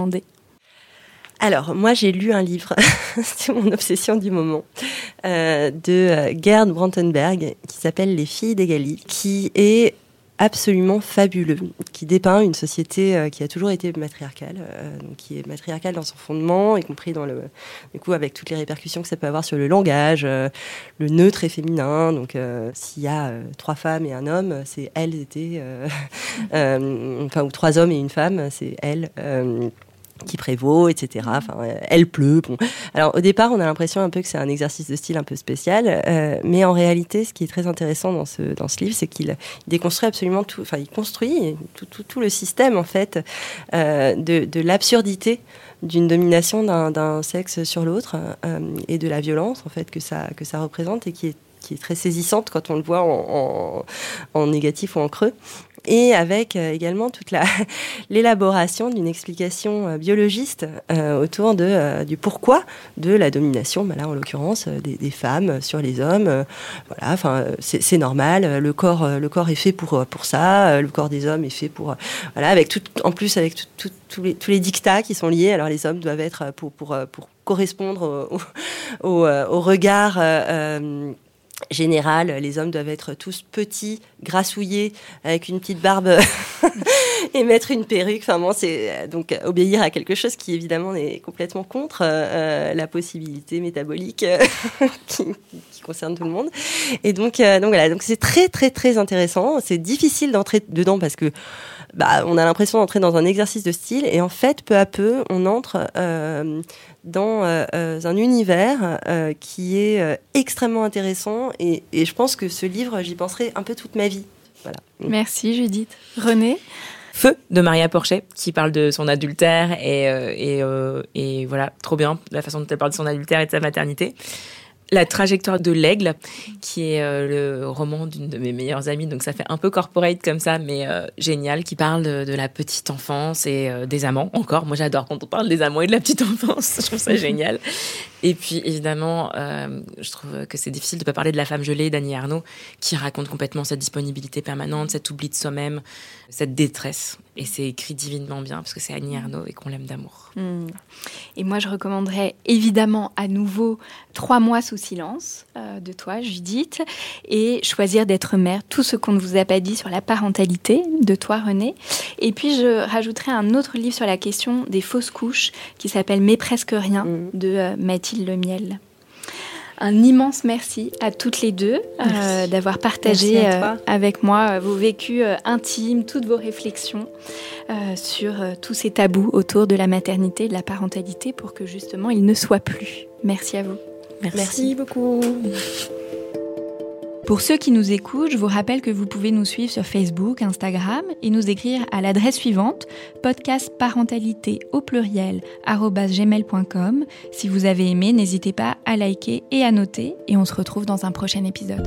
Alors, moi, j'ai lu un livre, c'est mon obsession du moment, euh, de Gerd Brantenberg, qui s'appelle « Les filles d'Egali », qui est absolument fabuleux, qui dépeint une société euh, qui a toujours été matriarcale, euh, donc qui est matriarcale dans son fondement, y compris dans le, du coup, avec toutes les répercussions que ça peut avoir sur le langage, euh, le neutre et féminin. Donc, euh, s'il y a euh, trois femmes et un homme, c'est elles étaient, euh, euh, enfin, ou trois hommes et une femme, c'est elles. Euh, qui prévaut, et cetera. Enfin, elle pleut. Bon. Alors, au départ, on a l'impression un peu que c'est un exercice de style un peu spécial, euh, mais en réalité, ce qui est très intéressant dans ce dans ce livre, c'est qu'il déconstruit absolument tout. Enfin, il construit tout tout, tout le système en fait euh, de de l'absurdité d'une domination d'un, d'un sexe sur l'autre euh, et de la violence en fait que ça que ça représente et qui est qui est très saisissante quand on le voit en, en, en négatif ou en creux. Et avec euh, également toute la, l'élaboration d'une explication euh, biologiste euh, autour de, euh, du pourquoi de la domination, bah là en l'occurrence euh, des, des femmes sur les hommes. Euh, voilà, enfin c'est, c'est normal. Le corps, euh, le corps est fait pour pour ça. Euh, le corps des hommes est fait pour euh, voilà, avec tout, en plus avec tout, tout, tout les, tous les dictats qui sont liés. Alors les hommes doivent être pour pour pour correspondre au au, au, au regard. Euh, euh, général, les hommes doivent être tous petits, grassouillés, avec une petite barbe et mettre une perruque. Enfin bon, c'est donc obéir à quelque chose qui évidemment est complètement contre euh, la possibilité métabolique euh, qui, qui concerne tout le monde. Et donc, euh, donc voilà, donc c'est très très très intéressant. C'est difficile d'entrer dedans parce que bah, on a l'impression d'entrer dans un exercice de style et en fait, peu à peu, on entre euh, dans euh, un univers euh, qui est euh, extrêmement intéressant et, et je pense que ce livre, j'y penserai un peu toute ma vie. Voilà. Merci Judith. Renée ? Feu de Maria Porcher qui parle de son adultère et, euh, et, euh, et voilà, trop bien la façon dont elle parle de son adultère et de sa maternité. La trajectoire de l'aigle, qui est euh, le roman d'une de mes meilleures amies, donc ça fait un peu corporate comme ça, mais euh, génial, qui parle de, de la petite enfance et euh, des amants, encore. Moi, j'adore quand on parle des amants et de la petite enfance, je trouve ça génial. Et puis, évidemment, euh, je trouve que c'est difficile de ne pas parler de La femme gelée d'Annie Ernaux, qui raconte complètement cette disponibilité permanente, cet oubli de soi-même, cette détresse. Et c'est écrit divinement bien, parce que c'est Annie Ernaux et qu'on l'aime d'amour. Mmh. Et moi, je recommanderais évidemment à nouveau Trois mois sous silence euh, de toi, Judith, et Choisir d'être mère, tout ce qu'on ne vous a pas dit sur la parentalité de toi, René. Et puis, je rajouterais un autre livre sur la question des fausses couches qui s'appelle Mais presque rien mmh. de euh, Mathilde Lemiel. Un immense merci à toutes les deux euh, d'avoir partagé euh, avec moi vos vécus euh, intimes, toutes vos réflexions euh, sur euh, tous ces tabous autour de la maternité et de la parentalité pour que justement ils ne soient plus. Merci à vous. Merci, merci beaucoup. Pour ceux qui nous écoutent, je vous rappelle que vous pouvez nous suivre sur Facebook, Instagram et nous écrire à l'adresse suivante podcastparentalité au pluriel arobase gmail point com. Si vous avez aimé, n'hésitez pas à liker et à noter et on se retrouve dans un prochain épisode.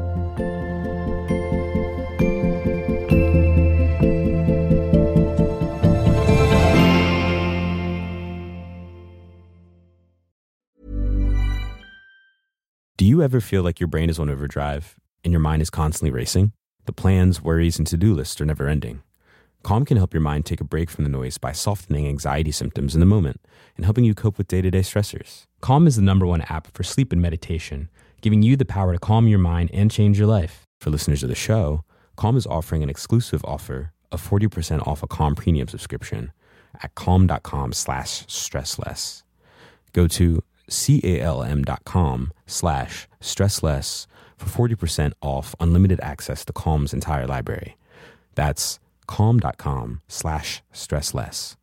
Do you ever feel like your brain is on overdrive and your mind is constantly racing? The plans, worries, and to-do lists are never ending. Calm can help your mind take a break from the noise by softening anxiety symptoms in the moment and helping you cope with day-to-day stressors. Calm is the number one app for sleep and meditation, giving you the power to calm your mind and change your life. For listeners of the show, Calm is offering an exclusive offer of forty percent off a Calm premium subscription at calm.com slash stressless. Go to calm.com slash stressless for forty percent off unlimited access to Calm's entire library. That's calm.com slash stressless.